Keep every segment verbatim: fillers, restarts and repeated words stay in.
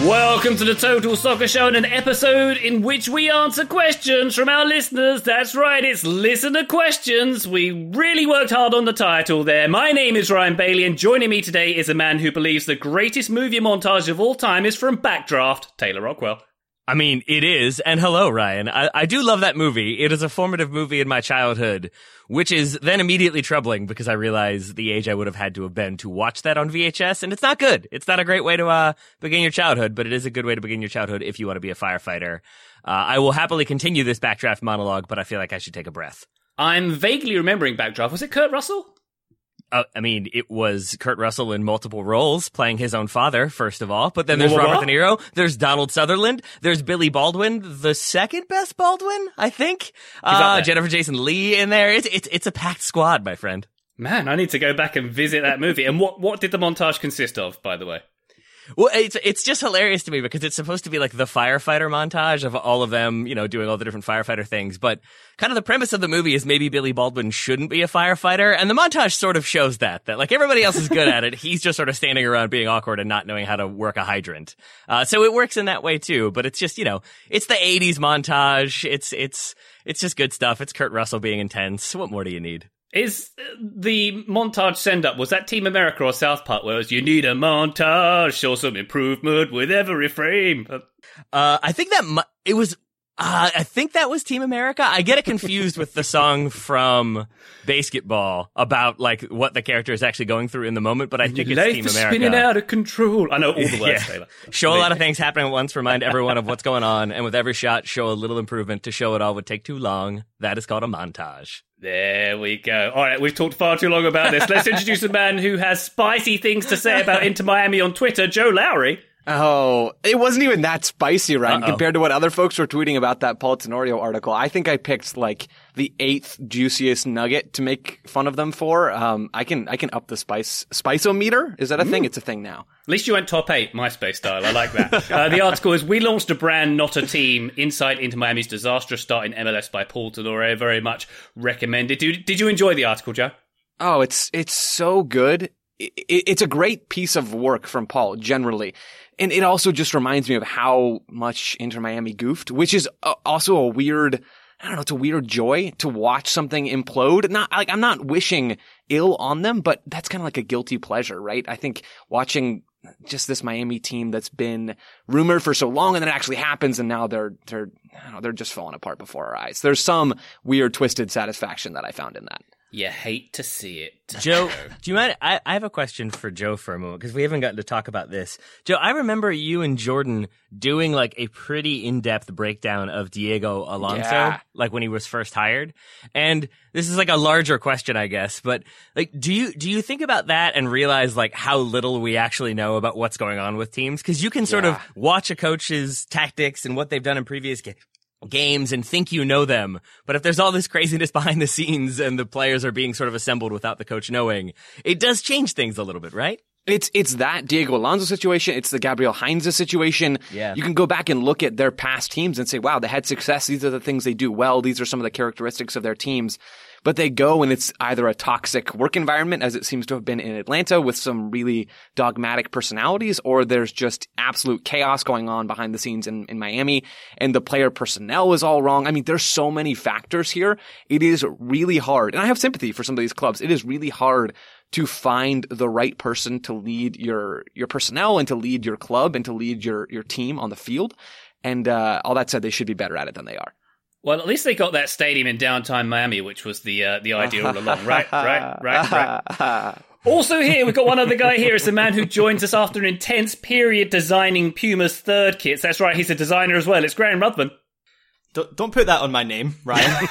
Welcome to the Total Soccer Show, and an episode in which we answer questions from our listeners. That's right, it's listener questions. We really worked hard on the title there. My name is Ryan Bailey, and joining me today is a man who believes the greatest movie montage of all time is from Backdraft, Taylor Rockwell. I mean, it is. And hello, Ryan. I, I do love that movie. It is a formative movie in my childhood, which is then immediately troubling because I realize the age I would have had to have been to watch that on V H S. And it's not good. It's not a great way to uh, begin your childhood, but it is a good way to begin your childhood if you want to be a firefighter. Uh, I will happily continue this Backdraft monologue, but I feel like I should take a breath. I'm vaguely remembering Backdraft. Was it Kurt Russell? Uh, I mean, it was Kurt Russell in multiple roles, playing his own father, first of all. But then there's Robert De Niro, there's Donald Sutherland, there's Billy Baldwin, the second best Baldwin, I think. Uh, Jennifer Jason Leigh in there. It's, it's, it's a packed squad, my friend. Man, I need to go back and visit that movie. And what, what did the montage consist of, by the way? Well, it's it's just hilarious to me because it's supposed to be like the firefighter montage of all of them, you know, doing all the different firefighter things. But kind of the premise of the movie is maybe Billy Baldwin shouldn't be a firefighter. And the montage sort of shows that, that like everybody else is good at it. He's just sort of standing around being awkward and not knowing how to work a hydrant. Uh, so it works in that way too. But it's just, you know, it's the eighties montage. It's, it's, it's just good stuff. It's Kurt Russell being intense. What more do you need? Is the montage send-up, was that Team America or South Park, where it was, you need a montage, show some improvement with every frame? Uh, I think that, mu- it was, uh, I think that was Team America. I get it confused with the song from Basketball about, like, what the character is actually going through in the moment, but I think it's Life Team is America. spinning out of control. I know all the words, yeah. Taylor. Show a lot of things happening at once, remind everyone of what's going on, and with every shot, show a little improvement. To show it all would take too long. That is called a montage. There we go. All right, we've talked far too long about this. Let's introduce a man who has spicy things to say about Inter Miami on Twitter, Joe Lowry. Oh, it wasn't even that spicy, Ryan, Uh-oh. compared to what other folks were tweeting about that Paul Tenorio article. I think I picked like the eighth juiciest nugget to make fun of them for. Um, I can, I can up the spice, spice-o-meter. Is that a mm. thing? It's a thing now. At least you went top eight, MySpace style. I like that. uh, the article is, we launched a brand, not a team. Insight into Miami's disastrous start in M L S by Paul Tenorio. Very much recommended. Did, did you enjoy the article, Joe? Oh, it's, it's so good. It, it, it's a great piece of work from Paul, generally. And it also just reminds me of how much Inter Miami goofed, which is also a weird, I don't know, it's a weird joy to watch something implode. Not like I'm not wishing ill on them, but that's kind of like a guilty pleasure, right? I think watching just this Miami team that's been rumored for so long and then it actually happens and now they're, they're, I don't know, they're just falling apart before our eyes. There's some weird twisted satisfaction that I found in that. You hate to see it. Joe, do you mind? I, I have a question for Joe for a moment because we haven't gotten to talk about this. Joe, I remember you and Jordan doing like a pretty in-depth breakdown of Diego Alonso, yeah. like when he was first hired. And this is like a larger question, I guess. But like, do you do you think about that and realize like how little we actually know about what's going on with teams? Because you can sort yeah. of watch a coach's tactics and what they've done in previous games. games and think you know them. But if there's all this craziness behind the scenes and the players are being sort of assembled without the coach knowing, it does change things a little bit, right? It's it's that Diego Alonso situation. It's the Gabriel Heinze situation. Yeah. You can go back and look at their past teams and say, wow, they had success. These are the things they do well. These are some of the characteristics of their teams. But they go and it's either a toxic work environment, as it seems to have been in Atlanta, with some really dogmatic personalities, or there's just absolute chaos going on behind the scenes in, in Miami, and the player personnel is all wrong. I mean, there's so many factors here. It is really hard. And I have sympathy for some of these clubs. It is really hard to find the right person to lead your, your personnel and to lead your club and to lead your, your team on the field. And, uh, all that said, they should be better at it than they are. Well, at least they got that stadium in downtown Miami, which was the uh, the idea all along. Right, right, right, right. Also here, we've got one other guy here. It's a man who joins us after an intense period designing Puma's third kits. That's right, he's a designer as well. It's Graham Ruthven. Don't, don't put that on my name, Ryan.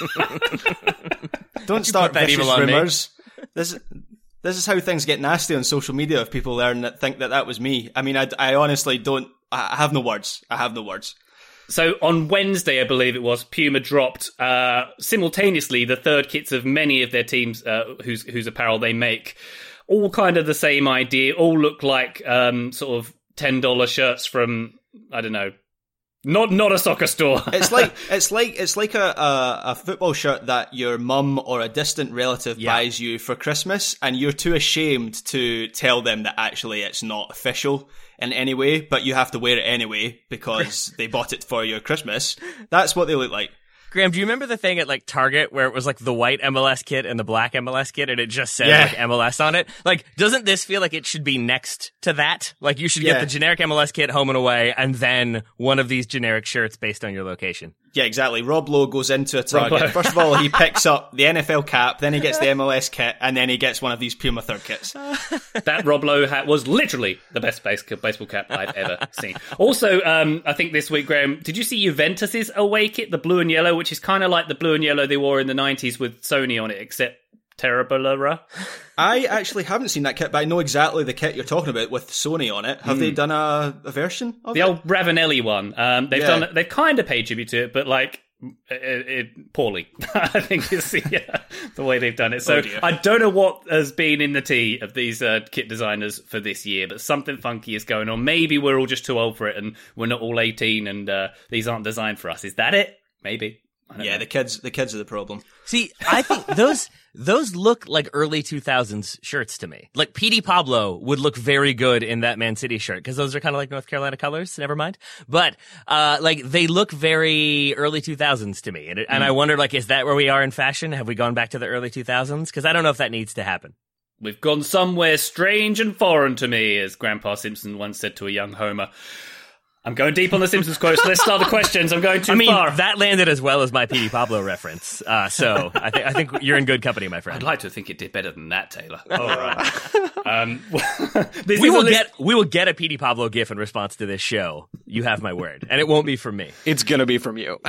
Don't start that vicious evil on rumors. This, this is how things get nasty on social media if people learn that think that that was me. I mean, I, I honestly don't, I have no words. I have no words. So on Wednesday, I believe it was, Puma dropped uh, simultaneously the third kits of many of their teams uh, whose whose apparel they make. All kind of the same idea. All look like um, sort of ten dollars shirts from, I don't know, Not not a soccer store. It's like it's like it's like a, a, a football shirt that your mum or a distant relative Yeah. buys you for Christmas, and you're too ashamed to tell them that actually it's not official in any way, but you have to wear it anyway because they bought it for your Christmas. That's what they look like. Graham, do you remember the thing at like Target where it was like the white M L S kit and the black M L S kit and it just said Yeah. like M L S on it? Like, doesn't this feel like it should be next to that? Like you should Yeah. get the generic M L S kit home and away and then one of these generic shirts based on your location. Yeah, exactly. Rob Lowe goes into a Rob Lowe. Target. First of all, he picks up the N F L cap, then he gets the M L S kit, and then he gets one of these Puma third kits. That Rob Lowe hat was literally the best base- baseball cap I've ever seen. Also, um, I think this week, Graham, did you see Juventus's away kit, the blue and yellow, which is kind of like the blue and yellow they wore in the nineties with Sony on it, except Terrible. I actually haven't seen that kit, but I know exactly the kit you're talking about with Sony on it. Have mm. they done a, a version of the it? old Ravanelli one? Um, they've Yeah. done. They've kind of paid tribute to it, but like it, it, poorly. I think is the, yeah, the way they've done it. So Oh, dear. I don't know what has been in the tea of these uh, kit designers for this year, but something funky is going on. Maybe we're all just too old for it, and we're not all eighteen, and uh, these aren't designed for us. Is that it? Maybe. I don't Yeah, know. the kids, the kids are the problem. See, I think those those look like early two thousands shirts to me. Like P D Pablo would look very good in that Man City shirt because those are kind of like North Carolina colors. Never mind, but uh, like they look very early two thousands to me, and, it, and I wonder, like, is that where we are in fashion? Have we gone back to the early two thousands? Because I don't know if that needs to happen. We've gone somewhere strange and foreign to me, as Grandpa Simpson once said to a young Homer. I'm going deep on the Simpsons quotes. Let's start the questions. I'm going too I mean, far. that landed as well as my P D Pablo reference. Uh, so I think I think you're in good company, my friend. I'd like to think it did better than that, Taylor. All right. um, this We is a will list- get we will get a P D Pablo gif in response to this show. You have my word, and it won't be from me. It's gonna be from you.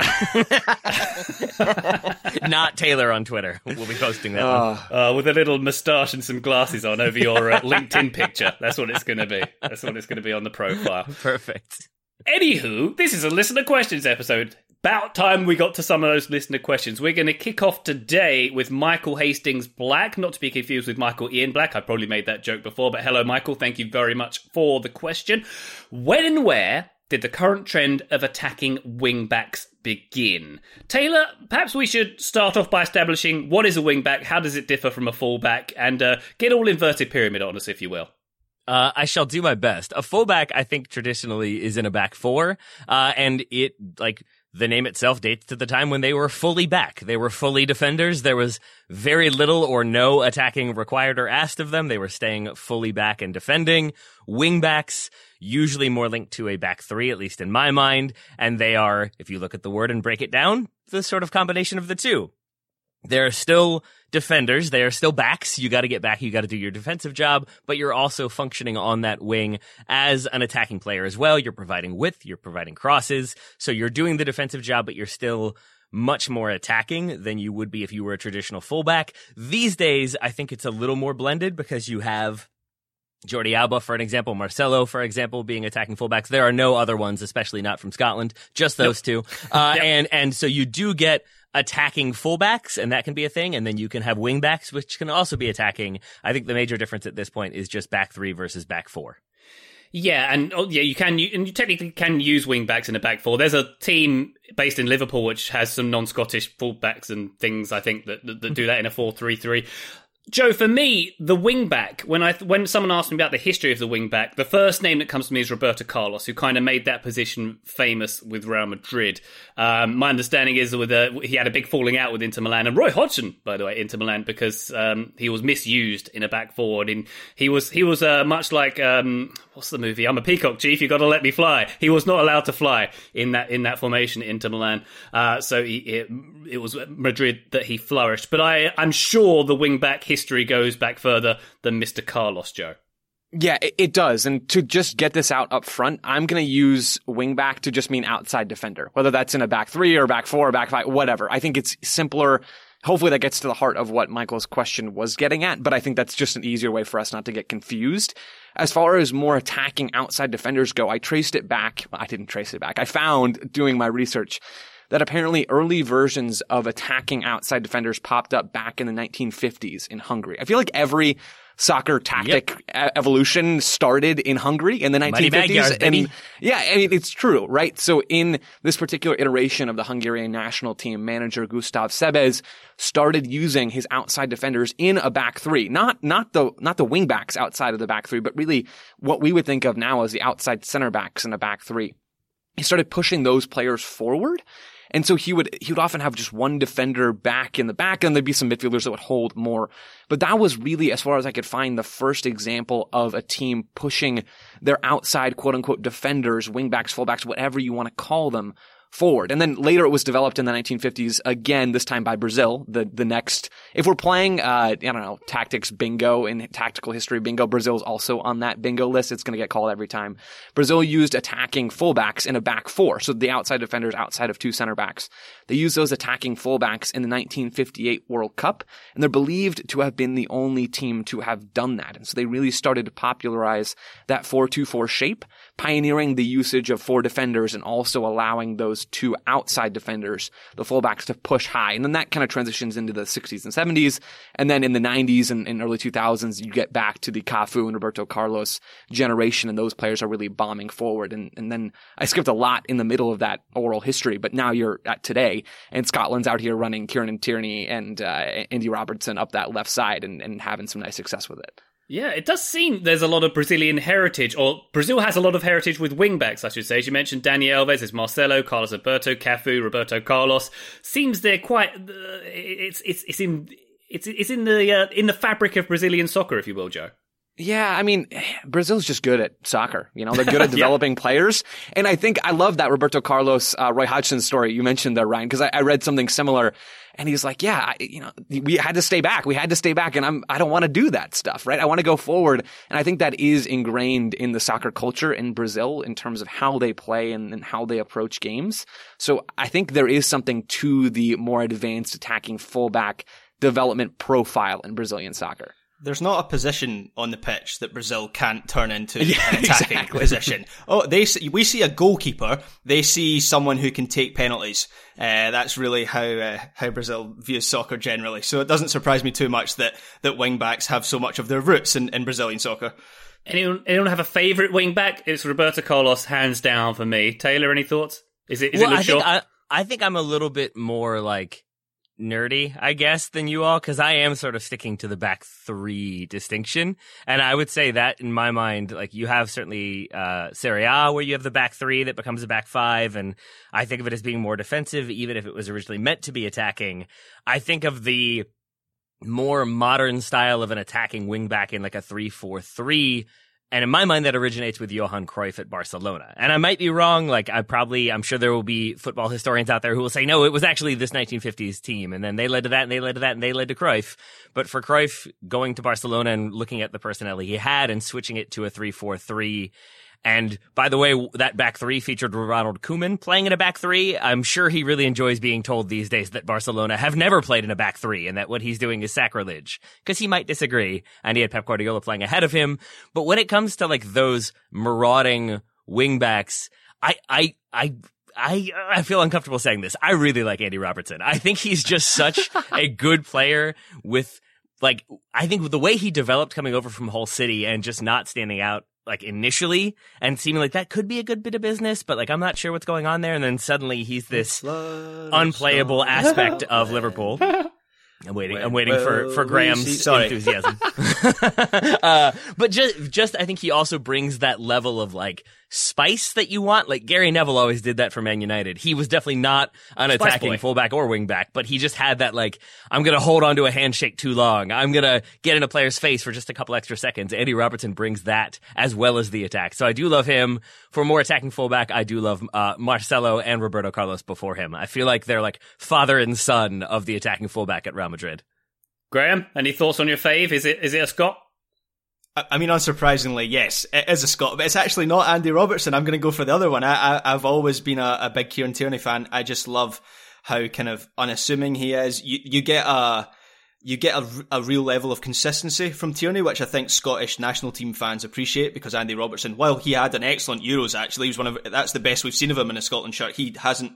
Not Taylor on Twitter. We'll be posting that Uh, one. uh, with a little moustache and some glasses on over your uh, LinkedIn picture. That's what it's going to be. That's what it's going to be on the profile. Perfect. Anywho, this is a listener questions episode. About time we got to some of those listener questions. We're going to kick off today with Michael Hastings Black, not to be confused with Michael Ian Black. I probably made that joke before, but hello, Michael. Thank you very much for the question. When and where did the current trend of attacking wingbacks begin? Taylor, perhaps we should start off by establishing what is a wingback, how does it differ from a fullback, and uh, get all inverted pyramid on us, if you will. Uh, I shall do my best. A fullback, I think, traditionally is in a back four, uh, and it, like, the name itself dates to the time when they were fully back. They were fully defenders. There was very little or no attacking required or asked of them. They were staying fully back and defending. Wingbacks, usually more linked to a back three, at least in my mind, and they are, if you look at the word and break it down, the sort of combination of the two. They're still defenders. They are still backs. You got to get back. You got to do your defensive job, but you're also functioning on that wing as an attacking player as well. You're providing width. You're providing crosses. So you're doing the defensive job, but you're still much more attacking than you would be if you were a traditional fullback. These days, I think it's a little more blended because you have Jordi Alba, for an example, Marcelo, for example, being attacking fullbacks. There are no other ones, especially not from Scotland, just those two. Uh, Yep. and, and so you do get attacking fullbacks, and that can be a thing. And then you can have wingbacks, which can also be attacking. I think the major difference at this point is just back three versus back four. Yeah, and oh, yeah, you can, you, and you technically can use wingbacks in a back four. There's a team based in Liverpool which has some non-Scottish fullbacks and things. I think that that, that do that in a four three three. Joe, for me, the wingback, when I when someone asked me about the history of the wingback, the first name that comes to me is Roberto Carlos, who kind of made that position famous with Real Madrid. Um, my understanding is with a, he had a big falling out with Inter Milan, and Roy Hodgson, by the way, Inter Milan, because um, he was misused in a back forward. In he was he was uh, much like um, what's the movie? I'm a peacock, chief. You got to let me fly. He was not allowed to fly in that in that formation at Inter Milan. Uh, so he, it, it was Madrid that he flourished. But I I'm sure the wingback history goes back further than Mister Carlos, Joe. Yeah, it, it does. And to just get this out up front, I'm going to use wingback to just mean outside defender, whether that's in a back three or back four or back five, whatever. I think it's simpler. Hopefully that gets to the heart of what Michael's question was getting at, but I think that's just an easier way for us not to get confused. As far as more attacking outside defenders go, I traced it back. I didn't trace it back. I found, doing my research, that apparently early versions of attacking outside defenders popped up back in the nineteen fifties in Hungary. I feel like every soccer tactic yep. e- evolution started in Hungary in the nineteen fifties. And yeah, I mean, it's true, right? So in this particular iteration of the Hungarian national team, manager Gustav Sebes started using his outside defenders in a back three. Not, not the, not the wing backs outside of the back three, but really what we would think of now as the outside center backs in a back three. He started pushing those players forward. And so he would, he would often have just one defender back in the back, and there'd be some midfielders that would hold more. But that was really, as far as I could find, the first example of a team pushing their outside quote unquote defenders, wingbacks, fullbacks, whatever you want to call them, forward. And then later it was developed in the nineteen fifties again, this time by Brazil. The, the next, if we're playing, uh, I don't know, tactics bingo and tactical history bingo, Brazil's also on that bingo list. It's going to get called every time. Brazil used attacking fullbacks in a back four. So the outside defenders outside of two center backs. They used those attacking fullbacks in the nineteen fifty-eight World Cup. And they're believed to have been the only team to have done that. And so they really started to popularize that four two four shape, pioneering the usage of four defenders and also allowing those two outside defenders, the fullbacks, to push high. And then that kind of transitions into the sixties and seventies. And then in the nineties and, and early two thousands, you get back to the Cafu and Roberto Carlos generation, and those players are really bombing forward. And, and then I skipped a lot in the middle of that oral history, but now you're at today, and Scotland's out here running Kieran Tierney and uh, Andy Robertson up that left side and, and having some nice success with it. Yeah, it does seem there's a lot of Brazilian heritage, or Brazil has a lot of heritage with wingbacks, I should say. As you mentioned, Dani Alves, there's Marcelo, Carlos Alberto, Cafu, Roberto Carlos. Seems they're quite. Uh, it's it's it's in it's it's in the uh, in the fabric of Brazilian soccer, if you will, Joe. Yeah, I mean, Brazil's just good at soccer. You know, they're good at developing yeah. players. And I think I love that Roberto Carlos, uh, Roy Hodgson story you mentioned there, Ryan, because I, I read something similar. And he's like, yeah, I, you know, we had to stay back. We had to stay back. And I'm, I don't want to do that stuff, right? I want to go forward. And I think that is ingrained in the soccer culture in Brazil in terms of how they play and, and how they approach games. So I think there is something to the more advanced attacking fullback development profile in Brazilian soccer. There's not a position on the pitch that Brazil can't turn into yeah, an attacking exactly. position. Oh, they see, we see a goalkeeper. They see someone who can take penalties. Uh, that's really how uh, how Brazil views soccer generally. So it doesn't surprise me too much that that wing backs have so much of their roots in, in Brazilian soccer. Anyone anyone have a favourite wing back? It's Roberto Carlos, hands down for me. Taylor, any thoughts? Is it is well, it Luke I Shaw? think I, I think I'm a little bit more like nerdy, I guess, than you all, because I am sort of sticking to the back three distinction. And I would say that in my mind, like, you have certainly uh Serie A where you have the back three that becomes a back five, and I think of it as being more defensive, even if it was originally meant to be attacking. I think of the more modern style of an attacking wing back in like a three four three. And in my mind, that originates with Johan Cruyff at Barcelona. And I might be wrong. Like, I probably, I'm sure there will be football historians out there who will say, no, it was actually this nineteen fifties team. And then they led to that, and they led to that, and they led to Cruyff. But for Cruyff, going to Barcelona and looking at the personnel he had and switching it to a three four three. And by the way, that back three featured Ronald Koeman playing in a back three. I'm sure he really enjoys being told these days that Barcelona have never played in a back three and that what he's doing is sacrilege, because he might disagree. And he had Pep Guardiola playing ahead of him. But when it comes to like those marauding wingbacks, I, I, I, I, I feel uncomfortable saying this. I really like Andy Robertson. I think he's just such a good player with, like, I think the way he developed coming over from Hull City and just not standing out like initially and seeming like that could be a good bit of business, but like I'm not sure what's going on there. And then suddenly he's this unplayable aspect of Liverpool. I'm waiting. I'm waiting for, for Graham's enthusiasm. uh, but just, just, I think he also brings that level of like spice that you want. Like Gary Neville always did that for Man United. He was definitely not an spice attacking boy. Fullback or wingback, but he just had that like, I'm going to hold on to a handshake too long. I'm going to get in a player's face for just a couple extra seconds. Andy Robertson brings that as well as the attack. So I do love him. For more attacking fullback, I do love uh, Marcelo and Roberto Carlos before him. I feel like they're like father and son of the attacking fullback at Real Madrid. Graham, any thoughts on your fave? Is it is it a Scot? I mean, unsurprisingly, yes, it is a Scot, but it's actually not Andy Robertson. I'm going to go for the other one. I, I, I've always been a, a big Kieran Tierney fan. I just love how kind of unassuming he is. You, you get a, you get a, a real level of consistency from Tierney, which I think Scottish national team fans appreciate, because Andy Robertson, while he had an excellent Euros, actually, he was one of, that's the best we've seen of him in a Scotland shirt. He hasn't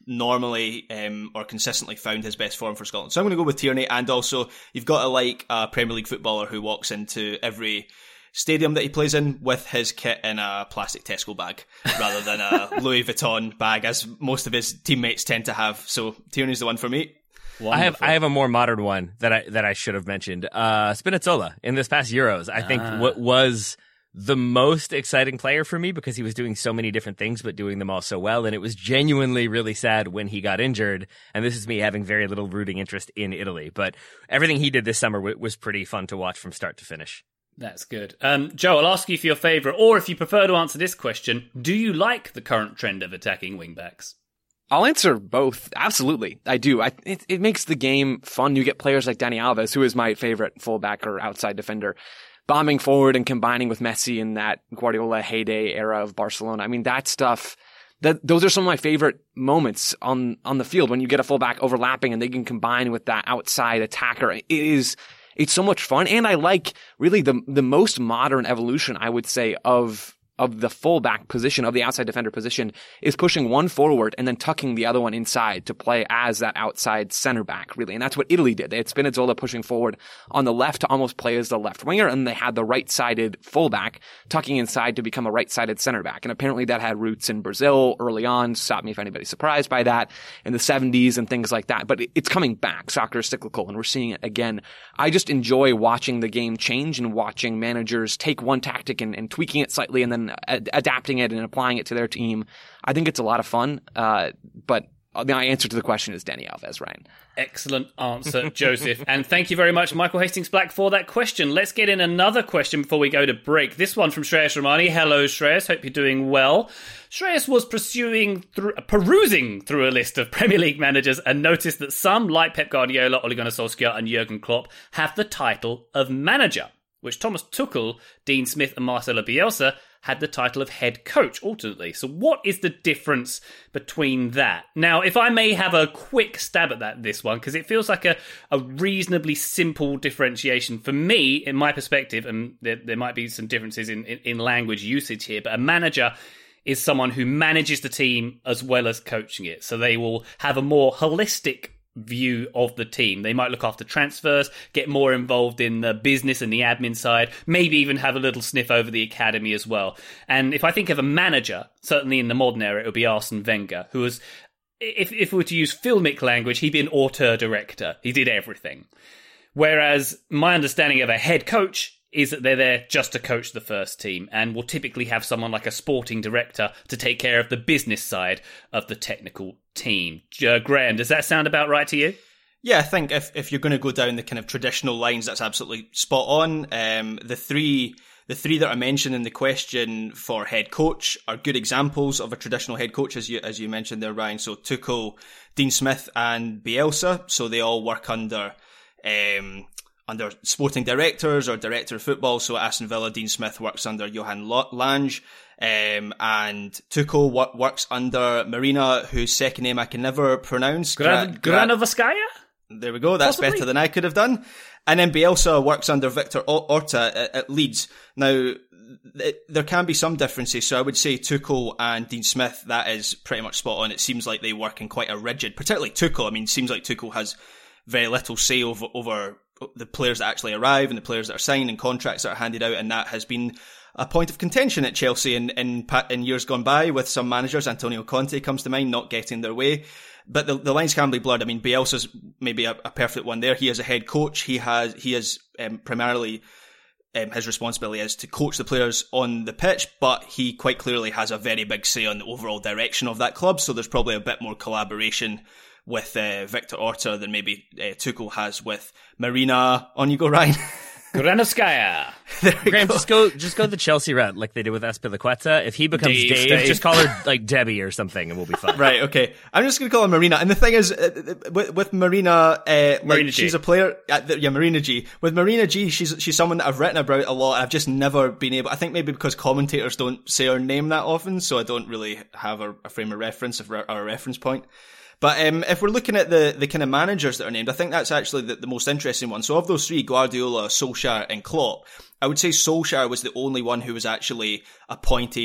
normally um, or consistently found his best form for Scotland. So I'm going to go with Tierney, and also you've got to like a Premier League footballer who walks into every stadium that he plays in with his kit in a plastic Tesco bag rather than a Louis Vuitton bag, as most of his teammates tend to have. So Tierney's the one for me. Wonderful. I have I have a more modern one that I that I should have mentioned. Uh, Spinazzola in this past Euros, I think ah. what was the most exciting player for me because he was doing so many different things but doing them all so well, and it was genuinely really sad when he got injured. And this is me having very little rooting interest in Italy, but everything he did this summer w- was pretty fun to watch from start to finish. That's good. Um, Joe, I'll ask you for your favourite, or if you prefer to answer this question, do you like the current trend of attacking wingbacks? I'll answer both. Absolutely. I do. I, it, it makes the game fun. You get players like Dani Alves, who is my favorite fullback or outside defender, bombing forward and combining with Messi in that Guardiola heyday era of Barcelona. I mean, that stuff, that those are some of my favorite moments on, on the field when you get a fullback overlapping and they can combine with that outside attacker. It is... It's so much fun, and I like really the the most modern evolution, I would say, of of the fullback position, of the outside defender position, is pushing one forward and then tucking the other one inside to play as that outside center back, really. And that's what Italy did. They had Spinazzola pushing forward on the left to almost play as the left winger, and they had the right-sided fullback tucking inside to become a right-sided center back. And apparently that had roots in Brazil early on. Stop me if anybody's surprised by that, in the seventies and things like that. But it's coming back. Soccer is cyclical, and we're seeing it again. I just enjoy watching the game change and watching managers take one tactic and, and tweaking it slightly and then ad- adapting it and applying it to their team. I think it's a lot of fun, uh, but my answer to the question is Dani Alves, Ryan. Excellent answer, Joseph. And thank you very much, Michael Hastings-Black, for that question. Let's get in another question before we go to break. This one from Shreyas Ramani. Hello, Shreyas. Hope you're doing well. Shreyas was pursuing through, perusing through a list of Premier League managers and noticed that some, like Pep Guardiola, Ole Gunnar Solskjaer and Jurgen Klopp, have the title of manager, which Thomas Tuchel, Dean Smith and Marcelo Bielsa had the title of head coach alternately. So what is the difference between that? Now, if I may have a quick stab at that, this one, because it feels like a, a reasonably simple differentiation for me, in my perspective, and there, there might be some differences in, in, in language usage here, but a manager is someone who manages the team as well as coaching it. So they will have a more holistic view of the team. They might look after transfers, get more involved in the business and the admin side, maybe even have a little sniff over the academy as well. And if I think of a manager, certainly in the modern era, it would be Arsene Wenger, who was, if, if we were to use filmic language, he'd be an auteur director. He did everything. Whereas my understanding of a head coach is that they're there just to coach the first team and will typically have someone like a sporting director to take care of the business side of the technical team. Uh, Graham, does that sound about right to you? Yeah, I think if, if you're going to go down the kind of traditional lines, that's absolutely spot on. Um, the three the three that I mentioned in the question for head coach are good examples of a traditional head coach, as you as you mentioned there, Ryan. So Tuchel, Dean Smith and Bielsa, so they all work under... Um, under sporting directors or director of football. So at Aston Villa, Dean Smith works under Johan Lange, um, and Tuchel w- works under Marina, whose second name I can never pronounce. Gran- Gra- Granovskaya? There we go. That's Possibly. better than I could have done. And then Bielsa works under Victor Orta at, at Leeds. Now, th- there can be some differences. So I would say Tuchel and Dean Smith, that is pretty much spot on. It seems like they work in quite a rigid, particularly Tuchel. I mean, it seems like Tuchel has very little say over, over the players that actually arrive and the players that are signed and contracts that are handed out, and that has been a point of contention at Chelsea in in, in years gone by with some managers. Antonio Conte comes to mind, not getting their way. But the, the lines can be blurred. I mean, Bielsa's maybe a, a perfect one there. He is a head coach. He has he is um, primarily um, his responsibility is to coach the players on the pitch, but he quite clearly has a very big say on the overall direction of that club. So there's probably a bit more collaboration with uh, Victor Orta than maybe uh, Tuchel has with Marina. On you go, Ryan. Granovskaya. Graham, go. just go just go the Chelsea route like they did with Azpilicueta. If he becomes Dave, Dave, Dave, just call her like Debbie or something and we'll be fine. Right, okay. I'm just going to call her Marina. And the thing is, uh, with, with Marina, uh, Marina like, she's a player, uh, yeah, Marina G. With Marina G, she's she's someone that I've written about a lot. I've just never been able, I think maybe because commentators don't say her name that often, so I don't really have a, a frame of reference or a reference point. But um, if we're looking at the, the kind of managers that are named, I think that's actually the, the most interesting one. So of those three, Guardiola, Solskjaer and Klopp, I would say Solskjaer was the only one who was actually appointed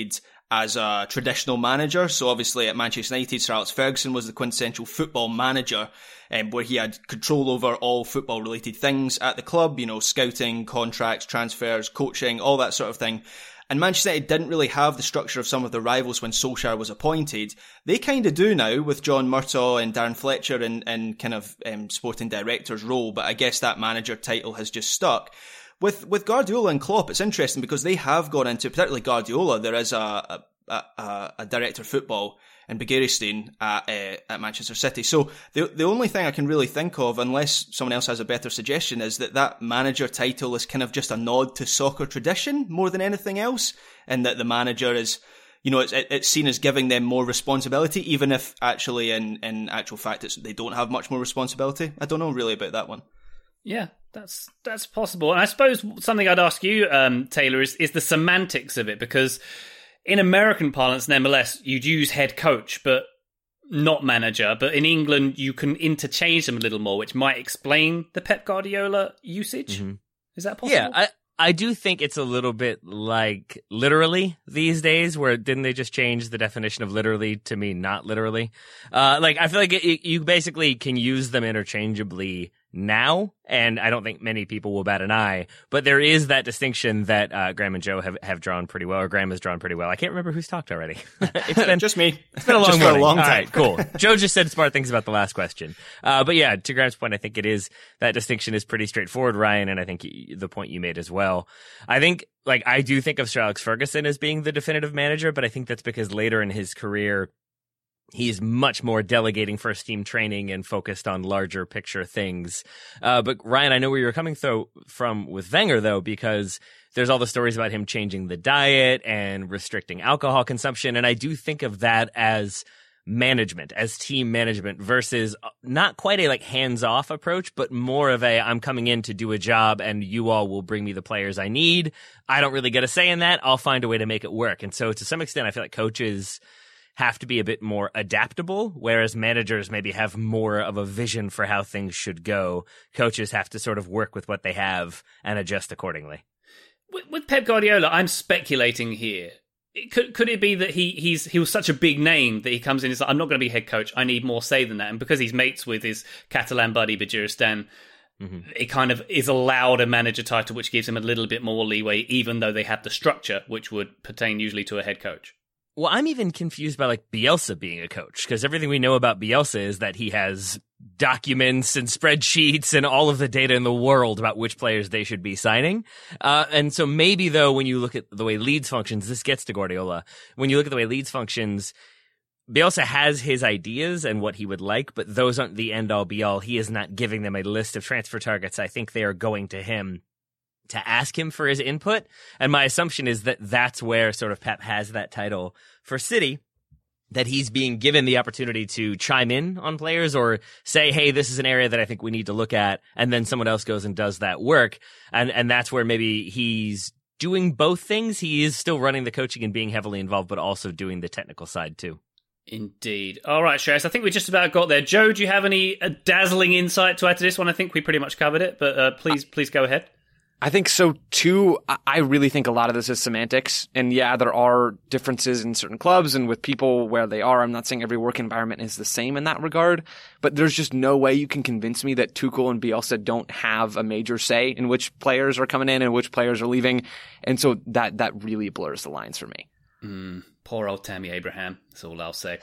as a traditional manager. So obviously at Manchester United, Sir Alex Ferguson was the quintessential football manager, um, where he had control over all football related things at the club, you know, scouting, contracts, transfers, coaching, all that sort of thing. And Manchester United didn't really have the structure of some of the rivals when Solskjaer was appointed. They kind of do now with John Murtaugh and Darren Fletcher in, in kind of um, sporting director's role, but I guess that manager title has just stuck. With with Guardiola and Klopp, it's interesting because they have gone into, particularly Guardiola, there is a a, a, a director of football in Begiristain at, uh, at Manchester City. So the the only thing I can really think of, unless someone else has a better suggestion, is that that manager title is kind of just a nod to soccer tradition more than anything else, and that the manager is, you know, it's it's seen as giving them more responsibility, even if actually in, in actual fact it's, they don't have much more responsibility. I don't know really about that one. Yeah, that's that's possible. And I suppose something I'd ask you, um, Taylor, is, is the semantics of it, because in American parlance in M L S, you'd use head coach, but not manager. But in England, you can interchange them a little more, which might explain the Pep Guardiola usage. Mm-hmm. Is that possible? Yeah, I, I do think it's a little bit like literally these days, where didn't they just change the definition of literally to mean not literally? Uh, like, I feel like it, it, you basically can use them interchangeably now, and I don't think many people will bat an eye, but there is that distinction that uh, Graham and Joe have, have drawn pretty well, or Graham has drawn pretty well. I can't remember who's talked already. It's been just me. It's been a long, just for a long time. All right, cool. Joe just said smart things about the last question. Uh, but yeah, to Graham's point, I think it is, that distinction is pretty straightforward, Ryan, and I think the point you made as well. I think, like, I do think of Sir Alex Ferguson as being the definitive manager, but I think that's because later in his career, he's much more delegating first team training and focused on larger picture things. Uh, but Ryan, I know where you're coming th- from with Wenger, though, because there's all the stories about him changing the diet and restricting alcohol consumption. And I do think of that as management, as team management, versus not quite a like hands-off approach, but more of a, I'm coming in to do a job and you all will bring me the players I need. I don't really get a say in that. I'll find a way to make it work. And so to some extent, I feel like coaches have to be a bit more adaptable, whereas managers maybe have more of a vision for how things should go. Coaches have to sort of work with what they have and adjust accordingly. With, with Pep Guardiola, I'm speculating here. It could could it be that he he's he was such a big name that he comes in and he's like, I'm not going to be head coach, I need more say than that. And because he's mates with his Catalan buddy Begiristain, mm-hmm. it kind of is allowed a manager title, which gives him a little bit more leeway, even though they have the structure, which would pertain usually to a head coach. Well, I'm even confused by like Bielsa being a coach, because everything we know about Bielsa is that he has documents and spreadsheets and all of the data in the world about which players they should be signing. Uh, and so maybe though, when you look at the way Leeds functions, this gets to Guardiola. When you look at the way Leeds functions, Bielsa has his ideas and what he would like, but those aren't the end all be all. He is not giving them a list of transfer targets. I think they are going to him to ask him for his input. And my assumption is that that's where sort of Pep has that title for City, that he's being given the opportunity to chime in on players or say, hey, this is an area that I think we need to look at. And then someone else goes and does that work. And, and that's where maybe he's doing both things. He is still running the coaching and being heavily involved, but also doing the technical side too. Indeed. All right, Shreyas, I think we just about got there. Joe, do you have any uh, dazzling insight to add to this one? I think we pretty much covered it, but uh, please, please go ahead. I think so too. I really think a lot of this is semantics. And yeah, there are differences in certain clubs and with people where they are. I'm not saying every work environment is the same in that regard, but there's just no way you can convince me that Tuchel and Bielsa don't have a major say in which players are coming in and which players are leaving. And so that, that really blurs the lines for me. Mm, poor old Tammy Abraham. That's all I'll say.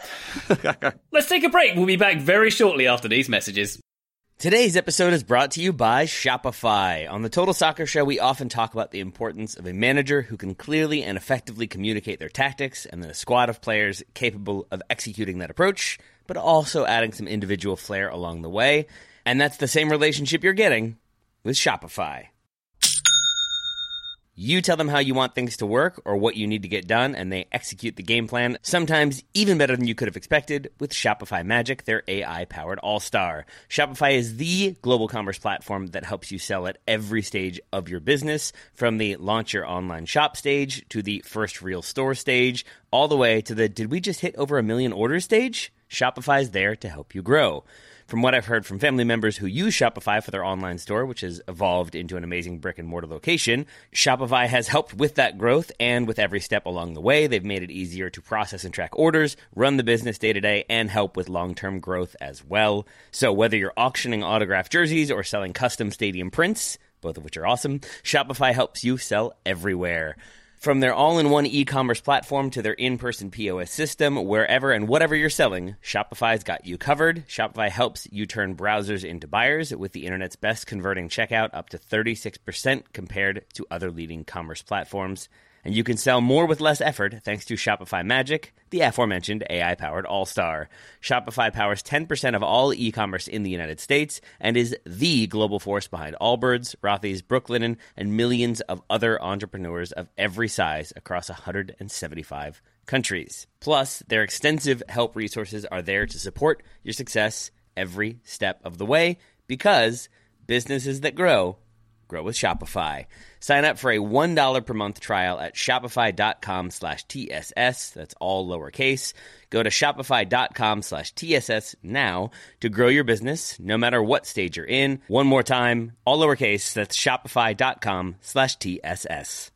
Let's take a break. We'll be back very shortly after these messages. Today's episode is brought to you by Shopify. On the Total Soccer Show, we often talk about the importance of a manager who can clearly and effectively communicate their tactics, and then a squad of players capable of executing that approach, but also adding some individual flair along the way. And that's the same relationship you're getting with Shopify. You tell them how you want things to work or what you need to get done, and they execute the game plan, sometimes even better than you could have expected, with Shopify Magic, their A I-powered all-star. Shopify is the global commerce platform that helps you sell at every stage of your business, from the launch your online shop stage to the first real store stage, all the way to the did we just hit over a million orders stage? Shopify is there to help you grow. From what I've heard from family members who use Shopify for their online store, which has evolved into an amazing brick-and-mortar location, Shopify has helped with that growth, and with every step along the way, they've made it easier to process and track orders, run the business day-to-day, and help with long-term growth as well. So whether you're auctioning autographed jerseys or selling custom stadium prints, both of which are awesome, Shopify helps you sell everywhere. From their all-in-one e-commerce platform to their in-person P O S system, wherever and whatever you're selling, Shopify's got you covered. Shopify helps you turn browsers into buyers with the internet's best converting checkout, up to thirty-six percent compared to other leading commerce platforms. And you can sell more with less effort thanks to Shopify Magic, the aforementioned A I-powered all-star. Shopify powers ten percent of all e-commerce in the United States and is the global force behind Allbirds, Rothy's, Brooklinen, and millions of other entrepreneurs of every size across one hundred seventy-five countries. Plus, their extensive help resources are there to support your success every step of the way, because businesses that grow, grow with Shopify. Sign up for a one dollar per month trial at shopify.com slash TSS. That's all lowercase. Go to shopify.com slash TSS now to grow your business, no matter what stage you're in. One more time, all lowercase. That's shopify.com slash TSS.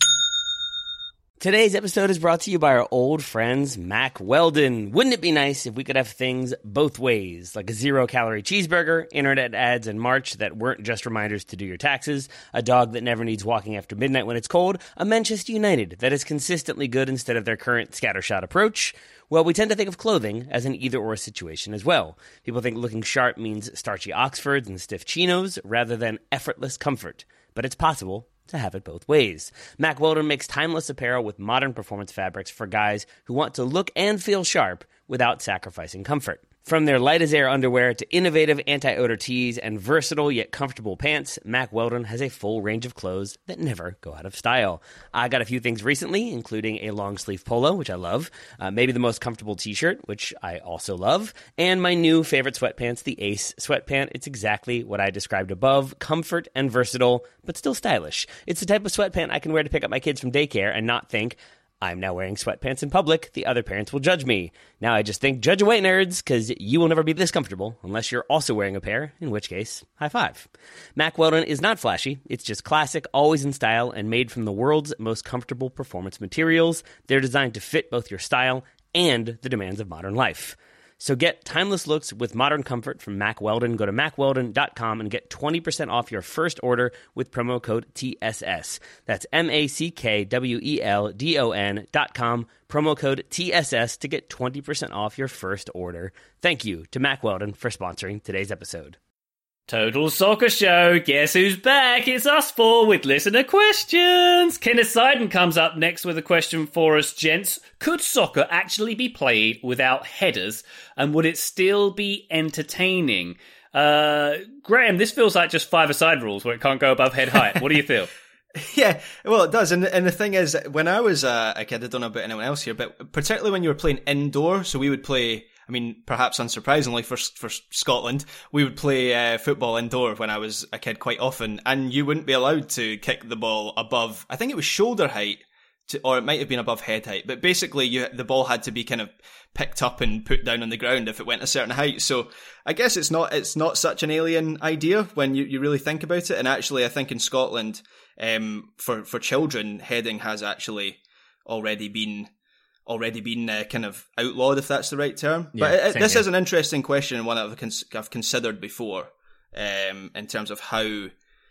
Today's episode is brought to you by our old friends, Mack Weldon. Wouldn't it be nice if we could have things both ways, like a zero-calorie cheeseburger, internet ads in March that weren't just reminders to do your taxes, a dog that never needs walking after midnight when it's cold, a Manchester United that is consistently good instead of their current scattershot approach? Well, we tend to think of clothing as an either-or situation as well. People think looking sharp means starchy Oxfords and stiff chinos rather than effortless comfort. But it's possible to have it both ways. Mack Weldon makes timeless apparel with modern performance fabrics for guys who want to look and feel sharp without sacrificing comfort. From their light-as-air underwear to innovative anti-odor tees and versatile yet comfortable pants, Mack Weldon has a full range of clothes that never go out of style. I got a few things recently, including a long-sleeve polo, which I love, uh, maybe the most comfortable t-shirt, which I also love, and my new favorite sweatpants, the Ace sweatpant. It's exactly what I described above, comfort and versatile, but still stylish. It's the type of sweatpant I can wear to pick up my kids from daycare and not think, I'm now wearing sweatpants in public, the other parents will judge me. Now I just think, judge away, nerds, because you will never be this comfortable unless you're also wearing a pair, in which case, high five. Mack Weldon is not flashy. It's just classic, always in style, and made from the world's most comfortable performance materials. They're designed to fit both your style and the demands of modern life. So get timeless looks with modern comfort from Mack Weldon. Go to mack weldon dot com and get twenty percent off your first order with promo code T S S. That's M A C K W E L D O N dot com, promo code T S S to get twenty percent off your first order. Thank you to Mack Weldon for sponsoring today's episode. Total Soccer Show. Guess who's back? It's us four with listener questions. Kenneth Seiden comes up next with a question for us, gents. Could soccer actually be played without headers, and would it still be entertaining? Uh, Graham, this feels like just five-a-side rules where it can't go above head height. What do you feel? Yeah, well, it does. And, and the thing is, when I was uh, a kid, I don't know about anyone else here, but particularly when you were playing indoor, so we would play... I mean, perhaps unsurprisingly for for Scotland, we would play uh, football indoor when I was a kid quite often, and you wouldn't be allowed to kick the ball above, I think it was shoulder height, to, or it might have been above head height, but basically you, the ball had to be kind of picked up and put down on the ground if it went a certain height. So I guess it's not it's not such an alien idea when you, you really think about it. And actually, I think in Scotland, um, for, for children, heading has actually already been... already been uh, kind of outlawed, if that's the right term. Yeah, but it, this here. is an interesting question and one that I've, cons- I've considered before um, in terms of how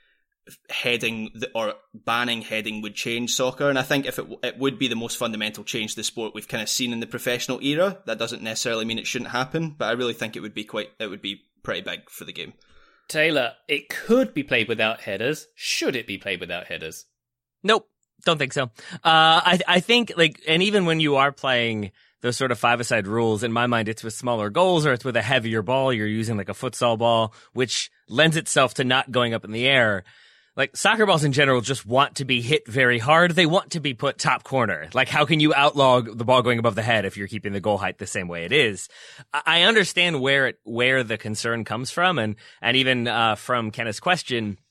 heading the, or banning heading would change soccer. And I think if it, it would be the most fundamental change to the sport we've kind of seen in the professional era. That doesn't necessarily mean it shouldn't happen, but I really think it would be quite, it would be pretty big for the game. Taylor, it could be played without headers. Should it be played without headers? Nope. Don't think so. Uh, I I think, like, and even when you are playing those sort of five-a-side rules, in my mind, it's with smaller goals or it's with a heavier ball. You're using, like, a futsal ball, which lends itself to not going up in the air. Like, soccer balls in general just want to be hit very hard. They want to be put top corner. Like, how can you outlaw the ball going above the head if you're keeping the goal height the same way it is? I understand where it, where the concern comes from, and, and even uh, from Kenneth's question,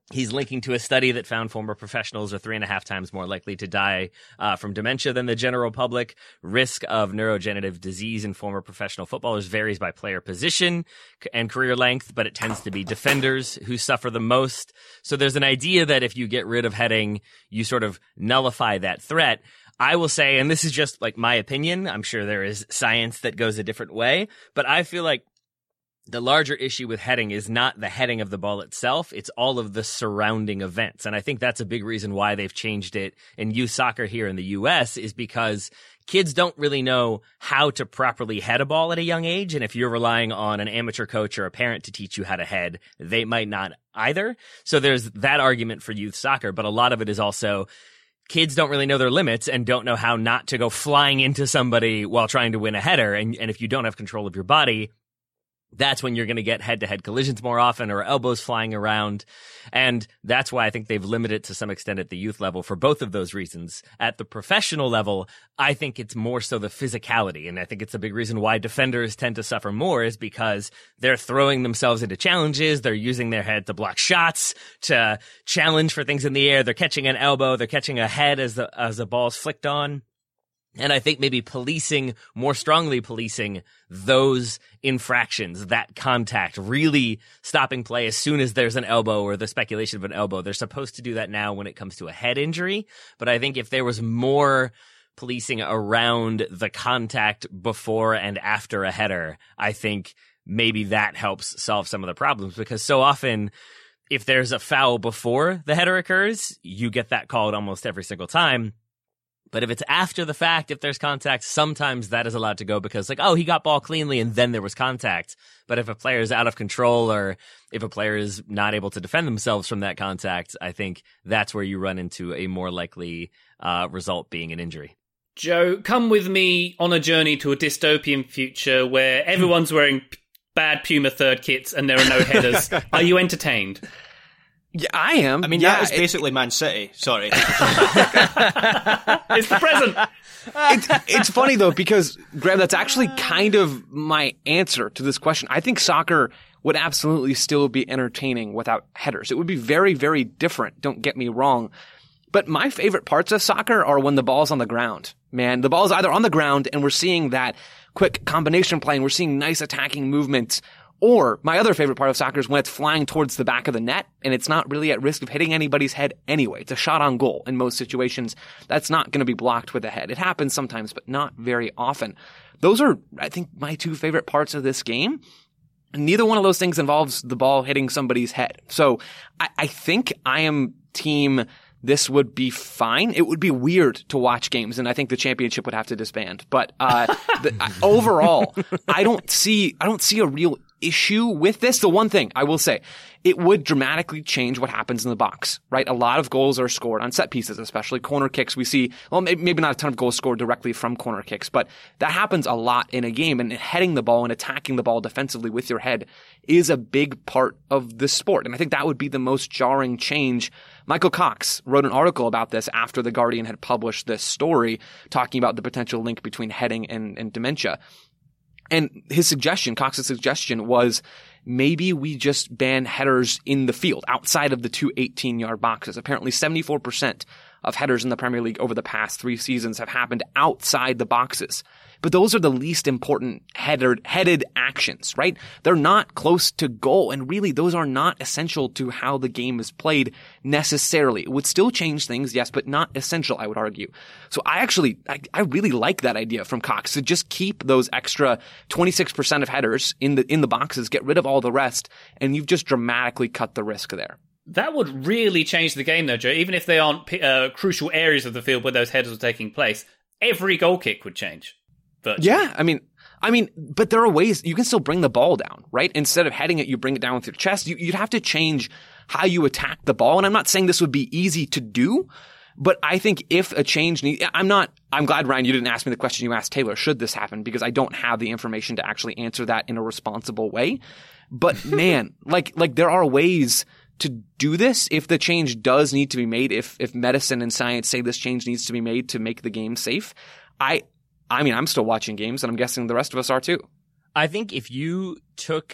He's linking to a study that found former professionals are three and a half times more likely to die uh, from dementia than the general public. Risk of neurodegenerative disease in former professional footballers varies by player position and career length, but it tends to be defenders who suffer the most. So there's an idea that if you get rid of heading, you sort of nullify that threat. I will say, and this is just like my opinion, I'm sure there is science that goes a different way, but I feel like the larger issue with heading is not the heading of the ball itself, it's all of the surrounding events. And I think that's a big reason why they've changed it in youth soccer here in the U S is because kids don't really know how to properly head a ball at a young age. And if you're relying on an amateur coach or a parent to teach you how to head, they might not either. So there's that argument for youth soccer, but a lot of it is also kids don't really know their limits and don't know how not to go flying into somebody while trying to win a header. And, and if you don't have control of your body, that's when you're going to get head-to-head collisions more often or elbows flying around. And that's why I think they've limited it to some extent at the youth level for both of those reasons. At the professional level, I think it's more so the physicality. And I think it's a big reason why defenders tend to suffer more is because they're throwing themselves into challenges. They're using their head to block shots, to challenge for things in the air. They're catching an elbow. They're catching a head as the, as the ball's flicked on. And I think maybe policing, more strongly policing those infractions, that contact, really stopping play as soon as there's an elbow or the speculation of an elbow. They're supposed to do that now when it comes to a head injury. But I think if there was more policing around the contact before and after a header, I think maybe that helps solve some of the problems. Because so often, if there's a foul before the header occurs, you get that called almost every single time. But if it's after the fact, if there's contact, sometimes that is allowed to go because like, oh, he got ball cleanly and then there was contact. But if a player is out of control or if a player is not able to defend themselves from that contact, I think that's where you run into a more likely uh, result being an injury. Joe, come with me on a journey to a dystopian future where everyone's wearing p- bad Puma third kits and there are no headers. Are you entertained? Yeah, I am. I mean, yeah, that is basically Man City. Sorry. It's the present. it's, it's funny, though, because, Graham, that's actually kind of my answer to this question. I think soccer would absolutely still be entertaining without headers. It would be very, very different. Don't get me wrong. But my favorite parts of soccer are when the ball's on the ground. Man, the ball's either on the ground and we're seeing that quick combination play and we're seeing nice attacking movements. Or my other favorite part of soccer is when it's flying towards the back of the net and it's not really at risk of hitting anybody's head anyway. It's a shot on goal in most situations. That's not going to be blocked with a head. It happens sometimes, but not very often. Those are, I think, my two favorite parts of this game. Neither one of those things involves the ball hitting somebody's head. So I, I think I am team this would be fine. It would be weird to watch games, and I think the championship would have to disband. But uh, the, I, overall, I don't see I don't see a real issue with this. The one thing I will say, it would dramatically change what happens in the box, right? A lot of goals are scored on set pieces, especially corner kicks. We see, well, maybe not a ton of goals scored directly from corner kicks, but that happens a lot in a game, and heading the ball and attacking the ball defensively with your head is a big part of the sport. And I think that would be the most jarring change. Michael Cox wrote an article about this after The Guardian had published this story talking about the potential link between heading and, and dementia. And his suggestion, Cox's suggestion was maybe we just ban headers in the field outside of the two eighteen-yard boxes. Apparently seventy-four percent of headers in the Premier League over the past three seasons have happened outside the boxes. But those are the least important headed, headed actions, right? They're not close to goal. And really, those are not essential to how the game is played necessarily. It would still change things, yes, but not essential, I would argue. So I actually, I, I really like that idea from Cox to just keep those extra twenty-six percent of headers in the, in the boxes, get rid of all the rest, and you've just dramatically cut the risk there. That would really change the game, though, Joe. Even if they aren't uh, crucial areas of the field where those headers are taking place, every goal kick would change. Virtually. Yeah, I mean, I mean, but there are ways you can still bring the ball down, right? Instead of heading it, you bring it down with your chest. You, you'd have to change how you attack the ball. And I'm not saying this would be easy to do, but I think if a change need, I'm not, I'm glad, Ryan, you didn't ask me the question you asked Taylor, should this happen? Because I don't have the information to actually answer that in a responsible way. But man, like, like there are ways to do this if the change does need to be made, if, if medicine and science say this change needs to be made to make the game safe. I, I mean, I'm still watching games, and I'm guessing the rest of us are too. I think if you took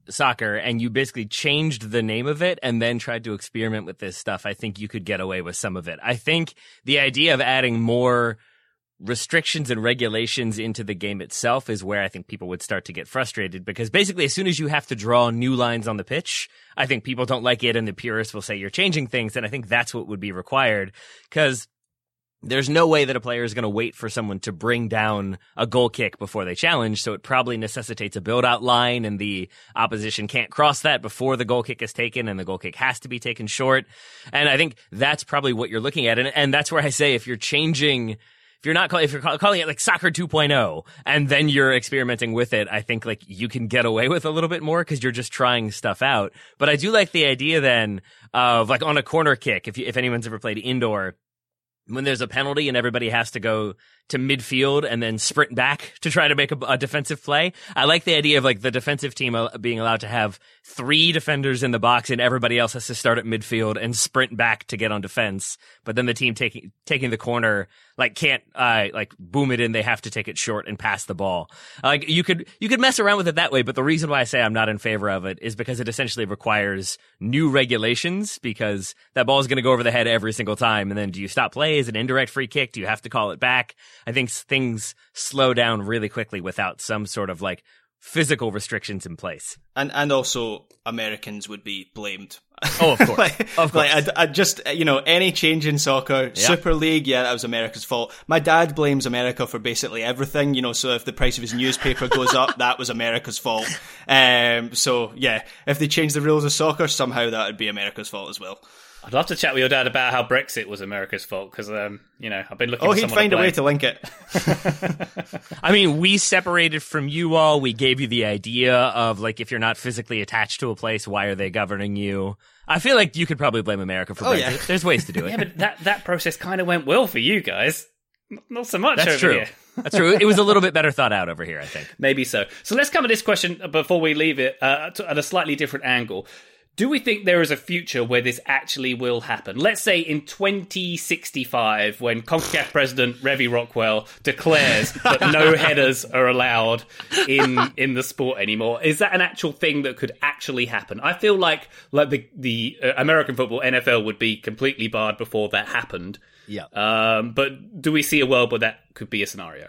soccer and you basically changed the name of it and then tried to experiment with this stuff, I think you could get away with some of it. I think the idea of adding more restrictions and regulations into the game itself is where I think people would start to get frustrated, because basically as soon as you have to draw new lines on the pitch, I think people don't like it and the purists will say you're changing things, and I think that's what would be required, because there's no way that a player is going to wait for someone to bring down a goal kick before they challenge, so it probably necessitates a build-out line, and the opposition can't cross that before the goal kick is taken, and the goal kick has to be taken short. And I think that's probably what you're looking at, and, and that's where I say if you're changing... If you're not call, if you're calling it like soccer two point oh and then you're experimenting with it, I think like you can get away with a little bit more because you're just trying stuff out. But I do like the idea then of like on a corner kick, if you, if anyone's ever played indoor, when there's a penalty and everybody has to go to midfield and then sprint back to try to make a, a defensive play. I like the idea of like the defensive team being allowed to have three defenders in the box and everybody else has to start at midfield and sprint back to get on defense. But then the team taking, taking the corner, like can't, uh, like boom it in. They have to take it short and pass the ball. Like you could, you could mess around with it that way. But the reason why I say I'm not in favor of it is because it essentially requires new regulations, because that ball is going to go over the head every single time. And then do you stop play? Is it an indirect free kick? Do you have to call it back? I think things slow down really quickly without some sort of like physical restrictions in place. And and also Americans would be blamed. Oh, of course. like, of course. Like I, I just, you know, any change in soccer, yeah. Super League, yeah, that was America's fault. My dad blames America for basically everything, you know, so if the price of his newspaper goes up, that was America's fault. Um, so, yeah, if they change the rules of soccer, somehow that would be America's fault as well. I'd love to chat with your dad about how Brexit was America's fault, because, um, you know, I've been looking oh, for he'd someone find to a way to link it. I mean, we separated from you all. We gave you the idea of, like, if you're not physically attached to a place, why are they governing you? I feel like you could probably blame America for oh, Brexit. Yeah. There's ways to do it. Yeah, but that, that process kind of went well for you guys. Not so much That's over true. here. That's true. It was a little bit better thought out over here, I think. Maybe so. So let's come at this question before we leave it uh, at a slightly different angle. Do we think there is a future where this actually will happen? Let's say in twenty sixty-five, when CONCACAF president Revy Rockwell declares that no headers are allowed in in the sport anymore. Is that an actual thing that could actually happen? I feel like like the the uh, American football, N F L, would be completely barred before that happened. Yeah. Um, but do we see a world where that could be a scenario?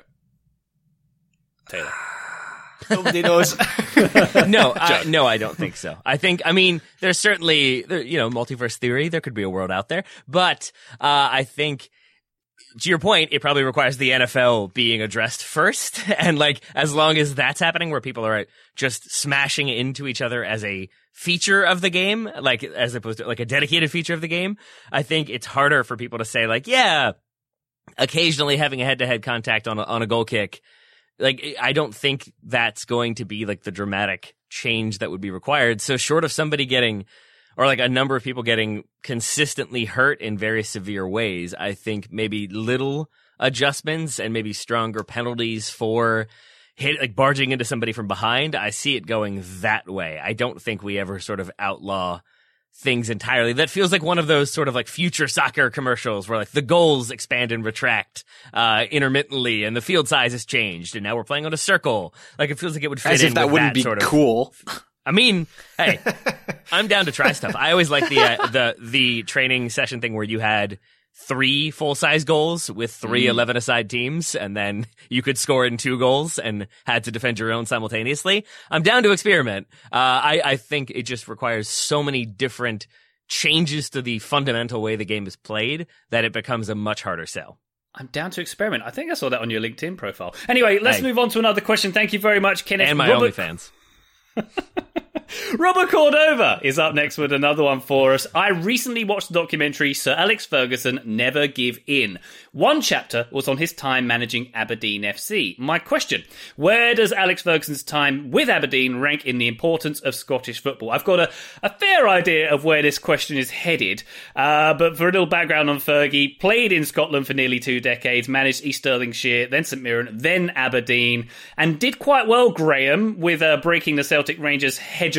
Taylor. Nobody knows. no, I, no, I don't think so. I think, I mean, there's certainly, there, you know, multiverse theory. There could be a world out there, but uh, I think, to your point, it probably requires the N F L being addressed first, and like as long as that's happening, where people are just smashing into each other as a feature of the game, like as opposed to like a dedicated feature of the game, I think it's harder for people to say like, yeah, occasionally having a head-to-head contact on a, on a goal kick. Like, I don't think that's going to be like the dramatic change that would be required. So short of somebody getting, or like a number of people getting consistently hurt in very severe ways, I think maybe little adjustments and maybe stronger penalties for hit, like barging into somebody from behind. I see it going that way. I don't think we ever sort of outlaw things entirely. That feels like one of those sort of like future soccer commercials where like the goals expand and retract uh intermittently and the field size has changed and now we're playing on a circle. Like it feels like it would fit As in if that with wouldn't that be sort of cool. I mean, hey, I'm down to try stuff. I always like the uh, the the training session thing where you had three full-size goals with three mm. eleven-a-side teams, and then you could score in two goals and had to defend your own simultaneously. I'm down to experiment. Uh, I, I think it just requires so many different changes to the fundamental way the game is played that it becomes a much harder sell. I'm down to experiment. I think I saw that on your LinkedIn profile. Anyway, let's hey. move on to another question. Thank you very much, Kenneth. And my Robert- OnlyFans. Robert Cordova is up next with another one for us. I recently watched the documentary Sir Alex Ferguson, Never Give In. One chapter was on his time managing Aberdeen F C. My question, where does Alex Ferguson's time with Aberdeen rank in the importance of Scottish football? I've got a, a fair idea of where this question is headed, uh, but for a little background on Fergie, played in Scotland for nearly two decades, managed East Stirlingshire, then St Mirren, then Aberdeen, and did quite well, Graham, with uh, breaking the Celtic Rangers hegemony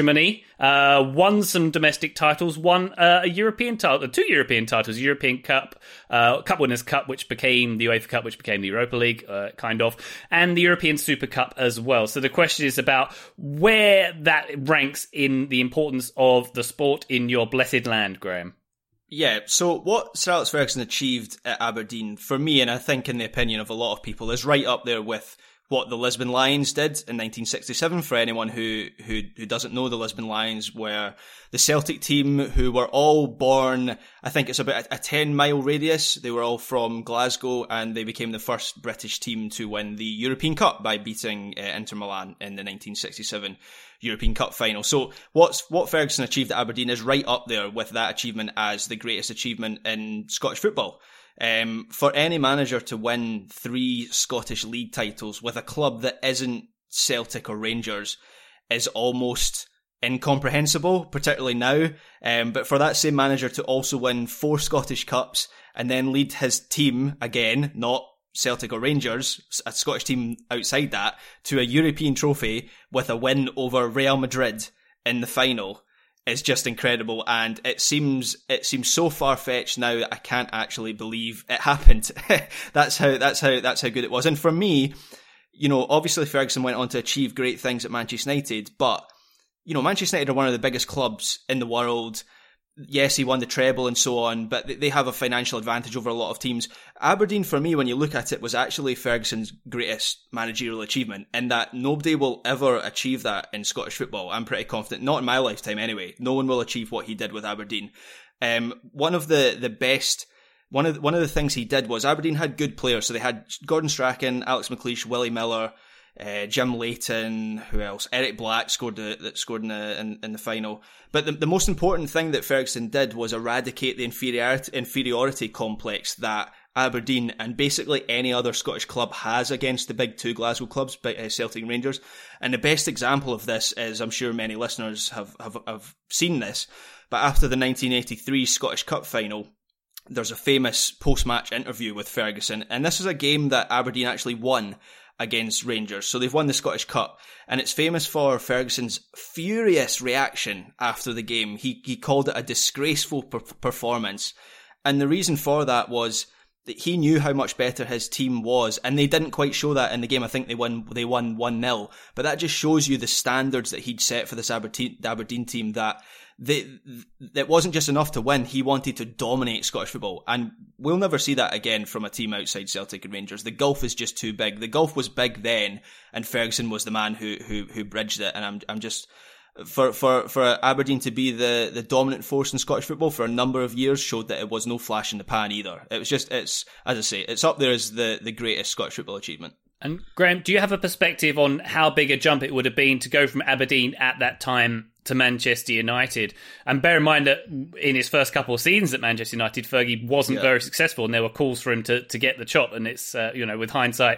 hegemony, uh, won some domestic titles, won uh, a European title, two European titles, European Cup, uh, Cup Winners' Cup, which became the UEFA Cup, which became the Europa League, uh, kind of, and the European Super Cup as well. So the question is about where that ranks in the importance of the sport in your blessed land, Graham. Yeah, so what Sir Alex Ferguson achieved at Aberdeen, for me, and I think in the opinion of a lot of people, is right up there with what the Lisbon Lions did in nineteen sixty-seven. For anyone who, who, who doesn't know, the Lisbon Lions were the Celtic team who were all born, I think it's about a ten mile radius. They were all from Glasgow, and they became the first British team to win the European Cup by beating uh, Inter Milan in the nineteen sixty-seven European Cup final. So what's what Ferguson achieved at Aberdeen is right up there with that achievement as the greatest achievement in Scottish football. Um, for any manager to win three Scottish league titles with a club that isn't Celtic or Rangers is almost incomprehensible, particularly now. Um, but for that same manager to also win four Scottish Cups and then lead his team, again, not Celtic or Rangers, a Scottish team outside that, to a European trophy with a win over Real Madrid in the final is just incredible. And it seems it seems so far-fetched now that I can't actually believe it happened. that's how that's how that's how good it was. And for me, you know, obviously Ferguson went on to achieve great things at Manchester United, but you know, Manchester United are one of the biggest clubs in the world. Yes, he won the treble and so on, but they have a financial advantage over a lot of teams. Aberdeen, for me, when you look at it, was actually Ferguson's greatest managerial achievement, in that nobody will ever achieve that in Scottish football. I'm pretty confident. Not in my lifetime, anyway. No one will achieve what he did with Aberdeen. Um, one of the, the best... One of the, one of the things he did was Aberdeen had good players. So they had Gordon Strachan, Alex McLeish, Willie Miller, Uh, Jim Leighton, who else? Eric Black scored the, that scored in the in, in the final. But the, the most important thing that Ferguson did was eradicate the inferiority inferiority complex that Aberdeen and basically any other Scottish club has against the big two Glasgow clubs, Celtic and Rangers. And the best example of this is, I'm sure many listeners have have, have seen this, but after the nineteen eighty-three Scottish Cup final, there's a famous post-match interview with Ferguson, and this is a game that Aberdeen actually won against Rangers. So they've won the Scottish Cup, and it's famous for Ferguson's furious reaction after the game. He he called it a disgraceful per- performance, and the reason for that was that he knew how much better his team was, and they didn't quite show that in the game. I think they won they won one nil, but that just shows you the standards that he'd set for this Aberdeen, Aberdeen team, that They, it wasn't just enough to win. He wanted to dominate Scottish football, and we'll never see that again from a team outside Celtic and Rangers. The gulf is just too big. The gulf was big then, and Ferguson was the man who who, who bridged it. And I'm I'm just for for for Aberdeen to be the the dominant force in Scottish football for a number of years showed that it was no flash in the pan either. It was just it's as I say, it's up there as the the greatest Scottish football achievement. And Graham, do you have a perspective on how big a jump it would have been to go from Aberdeen at that time to Manchester United? And bear in mind that in his first couple of seasons at Manchester United, Fergie wasn't yeah. very successful, and there were calls for him to, to get the chop. And it's, uh, you know, with hindsight,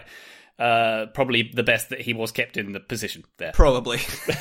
uh, probably the best that he was kept in the position there. Probably.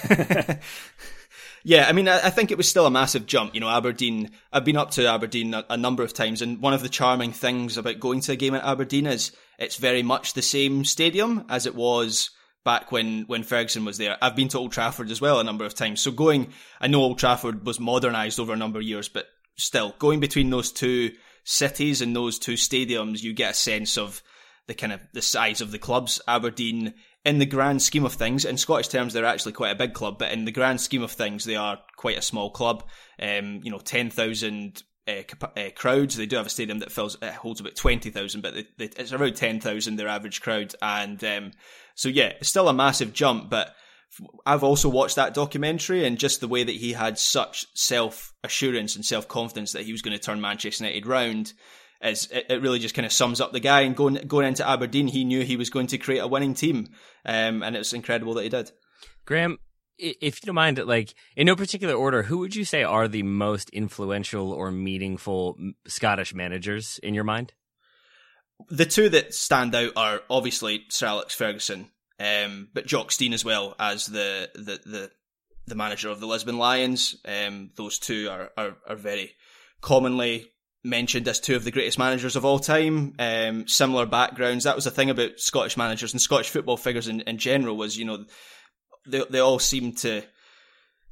Yeah, I mean, I think it was still a massive jump. You know, Aberdeen, I've been up to Aberdeen a, a number of times, and one of the charming things about going to a game at Aberdeen is it's very much the same stadium as it was back when, when Ferguson was there. I've been to Old Trafford as well a number of times. So going, I know Old Trafford was modernised over a number of years, but still, going between those two cities and those two stadiums, you get a sense of the kind of the size of the clubs. Aberdeen, in the grand scheme of things, in Scottish terms, they're actually quite a big club, but in the grand scheme of things, they are quite a small club. Um, you know, ten thousand uh, uh, crowds. They do have a stadium that fills uh, holds about twenty thousand, but they, they, it's around ten thousand, their average crowd. And um, so, yeah, it's still a massive jump, but I've also watched that documentary, and just the way that he had such self-assurance and self-confidence that he was going to turn Manchester United round, is it, it really just kind of sums up the guy. And going going into Aberdeen, he knew he was going to create a winning team, um, and it's incredible that he did. Graham, if you don't mind, like in no particular order, who would you say are the most influential or meaningful Scottish managers in your mind? The two that stand out are obviously Sir Alex Ferguson, um, but Jock Stein as well as the the the, the manager of the Lisbon Lions. Um, those two are, are are very commonly mentioned as two of the greatest managers of all time. Um, similar backgrounds. That was the thing about Scottish managers and Scottish football figures in, in general, was, you know, they they all seem to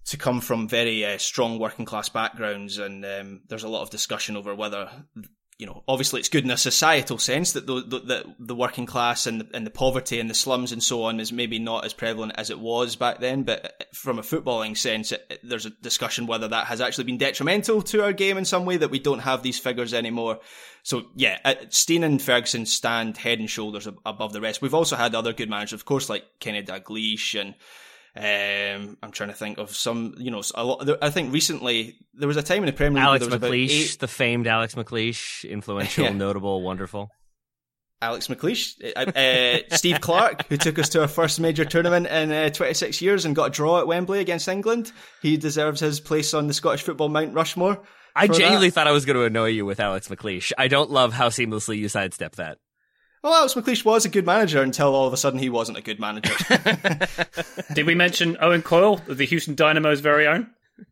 to come from very uh, strong working class backgrounds, and um, there's a lot of discussion over whether, you know, obviously it's good in a societal sense that the, the, the, the working class and the, and the poverty and the slums and so on is maybe not as prevalent as it was back then, but from a footballing sense, it, it, there's a discussion whether that has actually been detrimental to our game in some way, that we don't have these figures anymore. So yeah, Stein and Ferguson stand head and shoulders above the rest. We've also had other good managers, of course, like Kenny Dalglish, and Um, I'm trying to think of some, you know, a lot. I think recently there was a time in the Premier League. Alex where there was McLeish, eight... the famed Alex McLeish, influential, yeah. notable, wonderful. Alex McLeish, uh, uh, Steve Clarke, who took us to our first major tournament in uh, twenty-six years and got a draw at Wembley against England. He deserves his place on the Scottish football Mount Rushmore. I genuinely that. thought I was going to annoy you with Alex McLeish. I don't love how seamlessly you sidestep that. Well, Alex McLeish was a good manager until all of a sudden he wasn't a good manager. Did we mention Owen Coyle, the Houston Dynamo's very own?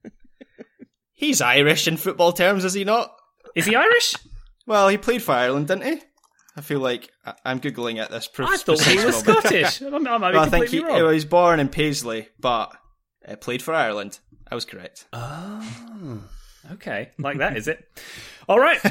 He's Irish in football terms, is he not? Is he Irish? Well, he played for Ireland, didn't he? I feel like I'm Googling at this. I thought he was Scottish. I might be well, I think he, wrong. he was born in Paisley, but uh, played for Ireland. I was correct. Oh, okay. Like that, is it? All right.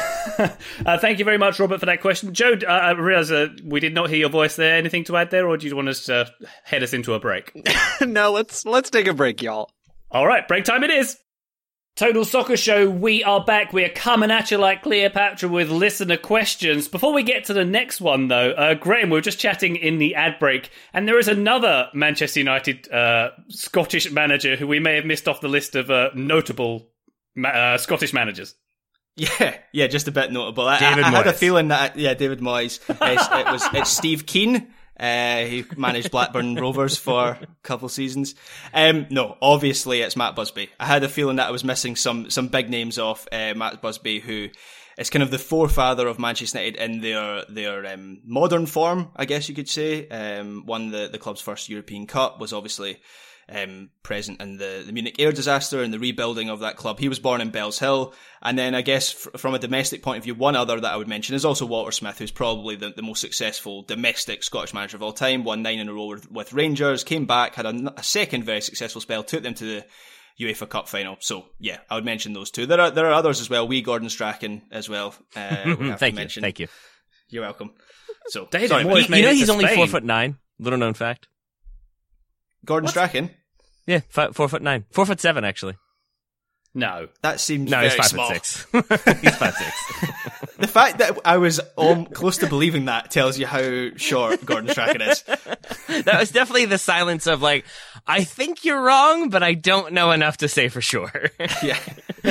uh, thank you very much, Robert, for that question. Joe, uh, I realise uh, we did not hear your voice there. Anything to add there, or do you want us to head us into a break? No, let's let's take a break, y'all. All right, break time it is. Total Soccer Show, we are back. We are coming at you like Cleopatra with listener questions. Before we get to the next one, though, uh, Graham, we were just chatting in the ad break, and there is another Manchester United uh, Scottish manager who we may have missed off the list of uh, notable uh, Scottish managers. Yeah, yeah, just a bit notable. I, David I, I had a Moyes. feeling that, yeah, David Moyes. It's, it was it's Steve Keane. Uh, he managed Blackburn Rovers for a couple of seasons. Um, no, obviously it's Matt Busby. I had a feeling that I was missing some some big names off. Uh, Matt Busby, who is kind of the forefather of Manchester United in their their um, modern form, I guess you could say. Um, won the, the club's first European Cup, was obviously Um, present in the, the Munich air disaster and the rebuilding of that club. He was born in Bells Hill. And then I guess f- from a domestic point of view, one other that I would mention is also Walter Smith, who's probably the, the most successful domestic Scottish manager of all time. Won nine in a row with, with Rangers, came back, had a, a second very successful spell, took them to the UEFA Cup final. So yeah, I would mention those two. There are there are others as well. Wee Gordon Strachan as well. Uh, we have Thank to you. mention. Thank you. You're welcome. So David sorry, Moyes You, made you know it he's to only Spain. four foot nine. Little known fact. Gordon What? Strachan. Yeah, five, four foot nine, four foot seven actually. No. That seems No, very he's five small. foot six. He's five six. The fact that I was um, close to believing that tells you how short Gordon Strachan is. That was definitely the silence of like, I think you're wrong, but I don't know enough to say for sure. Yeah.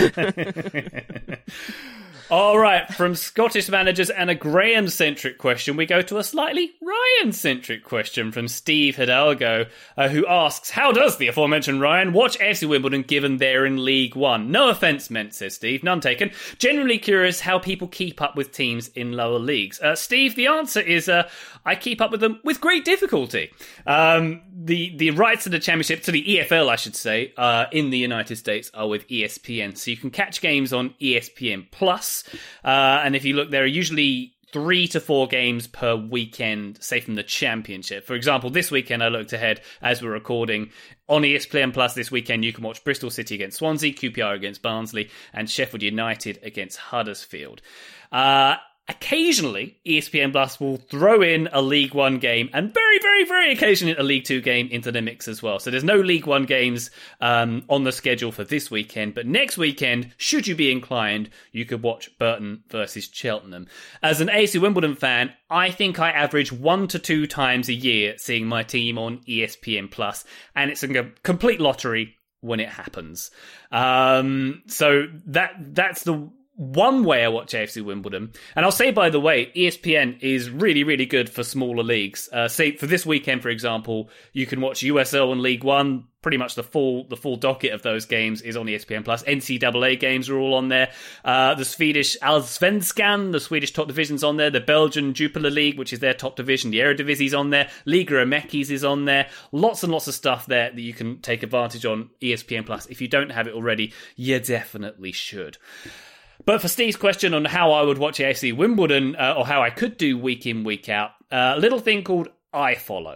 All right, from Scottish managers and a Graham-centric question, we go to a slightly Ryan-centric question from Steve Hidalgo, uh, who asks, how does the aforementioned Ryan watch F C Wimbledon given they're in League One? No offence meant, says Steve, none taken. Generally curious how people keep up with teams in lower leagues. Uh, Steve, the answer is, uh, I keep up with them with great difficulty. Um, the, the rights to the championship, to the E F L, I should say, uh, in the United States are with E S P N. So you can catch games on E S P N Plus. Uh, and if you look, there are usually three to four games per weekend, say from the championship. For example, this weekend I looked ahead as we're recording. On E S P N Plus this weekend, you can watch Bristol City against Swansea, Q P R against Barnsley, and Sheffield United against Huddersfield. Uh, Occasionally, E S P N Plus will throw in a League One game, and very, very, very occasionally a League Two game into the mix as well. So there's no League One games um, on the schedule for this weekend, but next weekend, should you be inclined, you could watch Burton versus Cheltenham. As an A C Wimbledon fan, I think I average one to two times a year seeing my team on E S P N Plus, and it's a complete lottery when it happens. Um, so that that's the one way I watch A F C Wimbledon. And I'll say, by the way, E S P N is really, really good for smaller leagues. Uh, say, for this weekend, for example, you can watch U S L and League One. Pretty much the full the full docket of those games is on E S P N Plus. N C double A games are all on there. Uh, the Swedish Allsvenskan, the Swedish top division's on there. The Belgian Jupiler League, which is their top division. The Eredivisie's on there. Liga Emekis is on there. Lots and lots of stuff there that you can take advantage on E S P N Plus. If you don't have it already, you definitely should. But for Steve's question on how I would watch A F C Wimbledon, uh, or how I could do week in, week out, uh, a little thing called iFollow.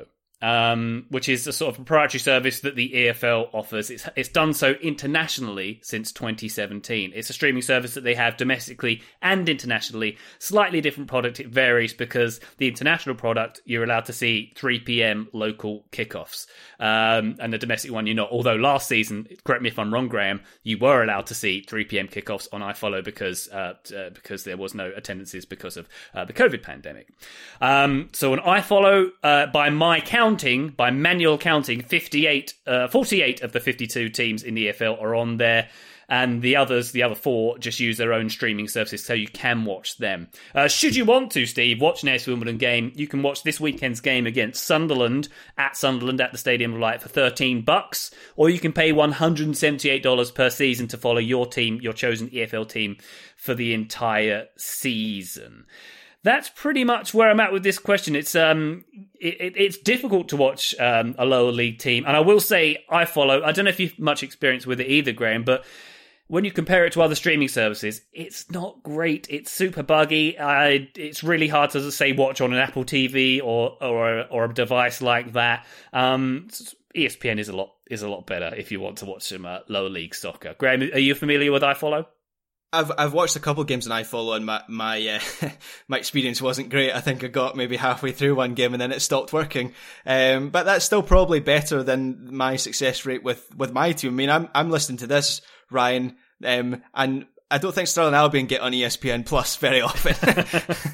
Um, which is a sort of proprietary service that the E F L offers. It's it's done so internationally since twenty seventeen. It's a streaming service that they have domestically and internationally. Slightly different product. It varies because the international product, you're allowed to see three p.m. local kickoffs. Um, and the domestic one, you're not. Although last season, correct me if I'm wrong, Graham, you were allowed to see three p.m. kickoffs on iFollow because uh, uh, because there was no attendances because of uh, the COVID pandemic. Um, so on iFollow, uh, by my count, by manual counting, fifty-eight, uh, forty-eight of the fifty-two teams in the E F L are on there, and the others, the other four, just use their own streaming services, so you can watch them. Uh, should you want to, Steve, watch an A S Wimbledon game, you can watch this weekend's game against Sunderland at Sunderland at the Stadium of Light for thirteen bucks, or you can pay one hundred seventy-eight dollars per season to follow your team, your chosen E F L team, for the entire season. That's pretty much where I'm at with this question. It's um, it, it, it's difficult to watch um, a lower league team, and I will say iFollow. I don't know if you've much experience with it either, Graham, but when you compare it to other streaming services, it's not great. It's super buggy. I, it's really hard to say watch on an Apple T V or or a, or a device like that. Um, E S P N is a lot is a lot better if you want to watch some uh, lower league soccer. Graham, are you familiar with iFollow? I've I've watched a couple of games on iFollow, and my my uh, my experience wasn't great. I think I got maybe halfway through one game and then it stopped working. Um, but that's still probably better than my success rate with, with my team. I mean, I'm I'm listening to this, Ryan, um, and I don't think Stirling Albion get on E S P N Plus very often.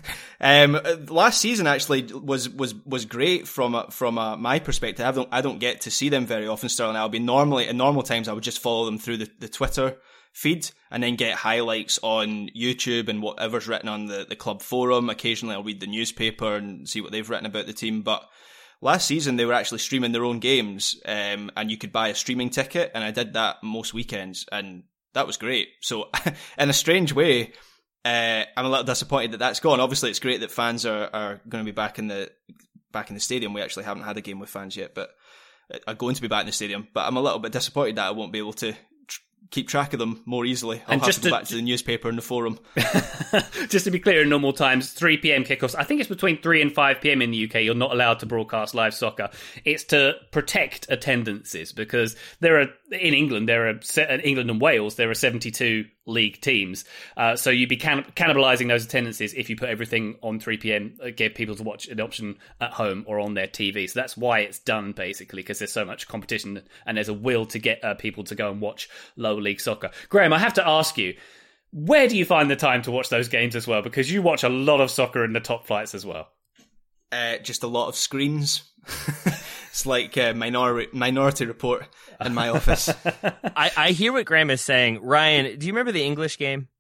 um, last season actually was was was great from a, from a, my perspective. I don't I don't get to see them very often. Stirling Albion normally in normal times I would just follow them through the, the Twitter feed and then get highlights on YouTube and whatever's written on the, the club forum. Occasionally I'll read the newspaper and see what they've written about the team. But last season they were actually streaming their own games, um, and you could buy a streaming ticket, and I did that most weekends, and that was great. So in a strange way, uh, I'm a little disappointed that that's gone. Obviously it's great that fans are, are going to be back in the back in the stadium. We actually haven't had a game with fans yet, but are going to be back in the stadium. But I'm a little bit disappointed that I won't be able to keep track of them more easily. I'll and have just to go to, back to the newspaper and the forum. Just to be clear, in normal times, three p.m. kickoffs, I think it's between three and five p.m. in the U K, you're not allowed to broadcast live soccer. It's to protect attendances, because there are, in England, there are, England and Wales, there are seventy-two league teams. Uh, so you'd be can- cannibalising those attendances if you put everything on three p.m, uh, give people to watch an option at home or on their T V. So that's why it's done, basically, because there's so much competition and there's a will to get uh, people to go and watch lower league soccer. Graham, I have to ask you, where do you find the time to watch those games as well? Because you watch a lot of soccer in the top flights as well. Uh, just a lot of screens. It's like a minority, minority Report in my office. I, I hear what Graham is saying. Ryan, do you remember the English game?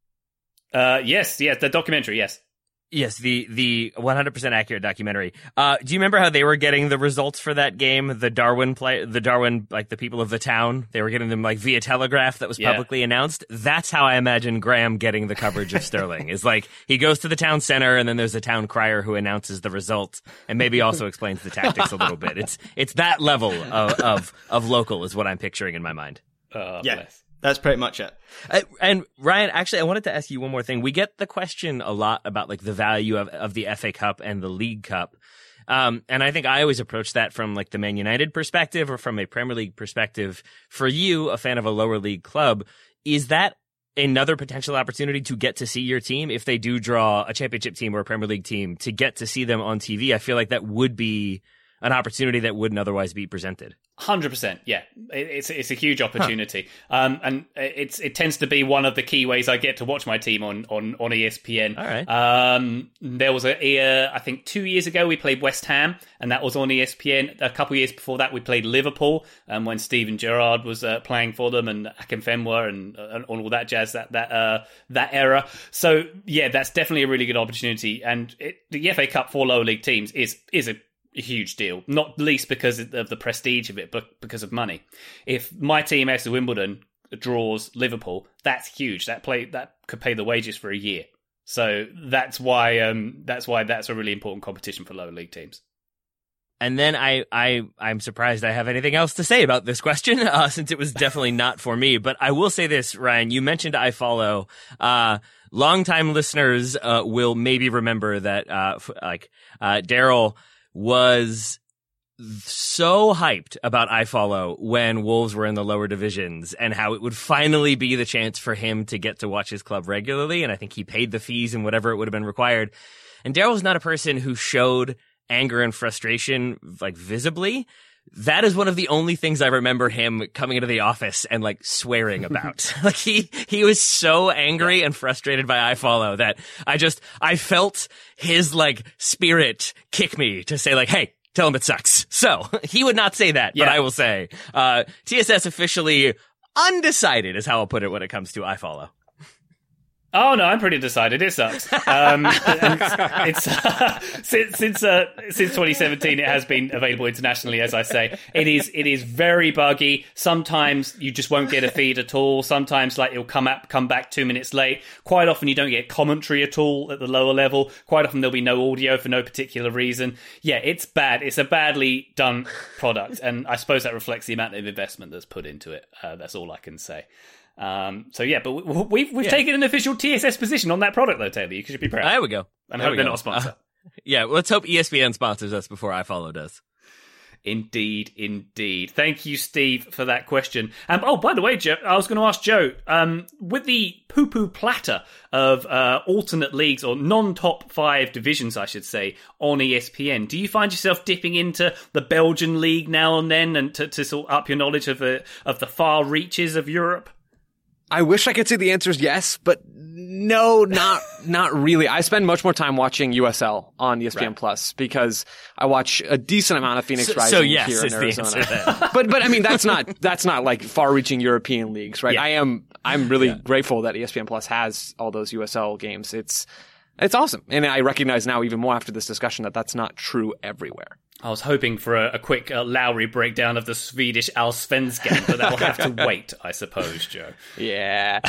Uh, yes, yes, the documentary, yes. Yes, the the one hundred percent accurate documentary. Uh, do you remember how they were getting the results for that game? The Darwin play, the Darwin, like the people of the town, they were getting them like via telegraph that was yeah. publicly announced. That's how I imagine Graham getting the coverage of Stirling. Is like he goes to the town center and then there's a town crier who announces the results and maybe also explains the tactics a little bit. It's it's that level of of, of local is what I'm picturing in my mind. Oh, yeah. Bless. That's pretty much it. Uh, and Ryan, actually, I wanted to ask you one more thing. We get the question a lot about like the value of, of the F A Cup and the League Cup. Um, and I think I always approach that from like the Man United perspective or from a Premier League perspective. For you, a fan of a lower league club, is that another potential opportunity to get to see your team if they do draw a championship team or a Premier League team to get to see them on T V? I feel like that would be an opportunity that wouldn't otherwise be presented. one hundred percent, yeah. It, it's it's a huge opportunity. Huh. Um, and it's it tends to be one of the key ways I get to watch my team on, on, on E S P N. All right. Um, there was a year, I think two years ago, we played West Ham, and that was on E S P N. A couple of years before that, we played Liverpool, um, when Steven Gerrard was uh, playing for them, and Akinfenwa and, uh, and all that jazz, that that uh, that era. So, yeah, that's definitely a really good opportunity. And it, the F A Cup for lower league teams is is a a huge deal, not least because of the prestige of it, but because of money. If my team, A S Wimbledon, draws Liverpool, that's huge. That play that could pay the wages for a year. So that's why um, that's why that's a really important competition for lower league teams. And then I, I, I'm surprised I have anything else to say about this question, uh, since it was definitely not for me. But I will say this, Ryan, you mentioned iFollow. Uh, longtime listeners uh, will maybe remember that, uh, f- like, uh, Daryl was so hyped about iFollow when Wolves were in the lower divisions and how it would finally be the chance for him to get to watch his club regularly. And I think he paid the fees and whatever it would have been required. And Daryl's not a person who showed anger and frustration, like, visibly. That is one of the only things I remember him coming into the office and, like, swearing about. Like, he, he was so angry and frustrated by iFollow that I just, I felt his, like, spirit kick me to say, like, hey, tell him it sucks. So, he would not say that, yeah. but I will say, uh, T S S officially undecided is how I'll put it when it comes to iFollow. Oh no, I'm pretty decided. It sucks. Um, it's uh, since since uh, since twenty seventeen, it has been available internationally. As I say, it is it is very buggy. Sometimes you just won't get a feed at all. Sometimes, like, it'll come up, come back two minutes late. Quite often, you don't get commentary at all at the lower level. Quite often, there'll be no audio for no particular reason. Yeah, it's bad. It's a badly done product, and I suppose that reflects the amount of investment that's put into it. Uh, that's all I can say. Um, so yeah, but we, we've we've yeah. taken an official T S S position on that product, though, Taylor. You should be proud. There we go. And there hope we they're go. not a sponsor. Uh, yeah, well, let's hope E S P N sponsors us before iFollow does. Indeed, indeed. Thank you, Steve, for that question. Um, oh, by the way, Joe, I was going to ask Joe, um, with the poo-poo platter of uh, alternate leagues, or non-top five divisions, I should say, on E S P N, do you find yourself dipping into the Belgian league now and then, and to, to sort of up your knowledge of, uh, of the far reaches of Europe? I wish I could say the answer is yes, but no, not not really. I spend much more time watching U S L on E S P N right. Plus because I watch a decent amount of Phoenix so, Rising so yes, here in Arizona. The answer but but I mean that's not that's not like far-reaching European leagues, right? Yeah. I am I'm really yeah. grateful that E S P N Plus has all those U S L games. It's it's awesome, and I recognize now even more after this discussion that that's not true everywhere. I was hoping for a, a quick uh, Lowry breakdown of the Swedish Allsvenskan, but that will have to wait, I suppose, Joe. Yeah.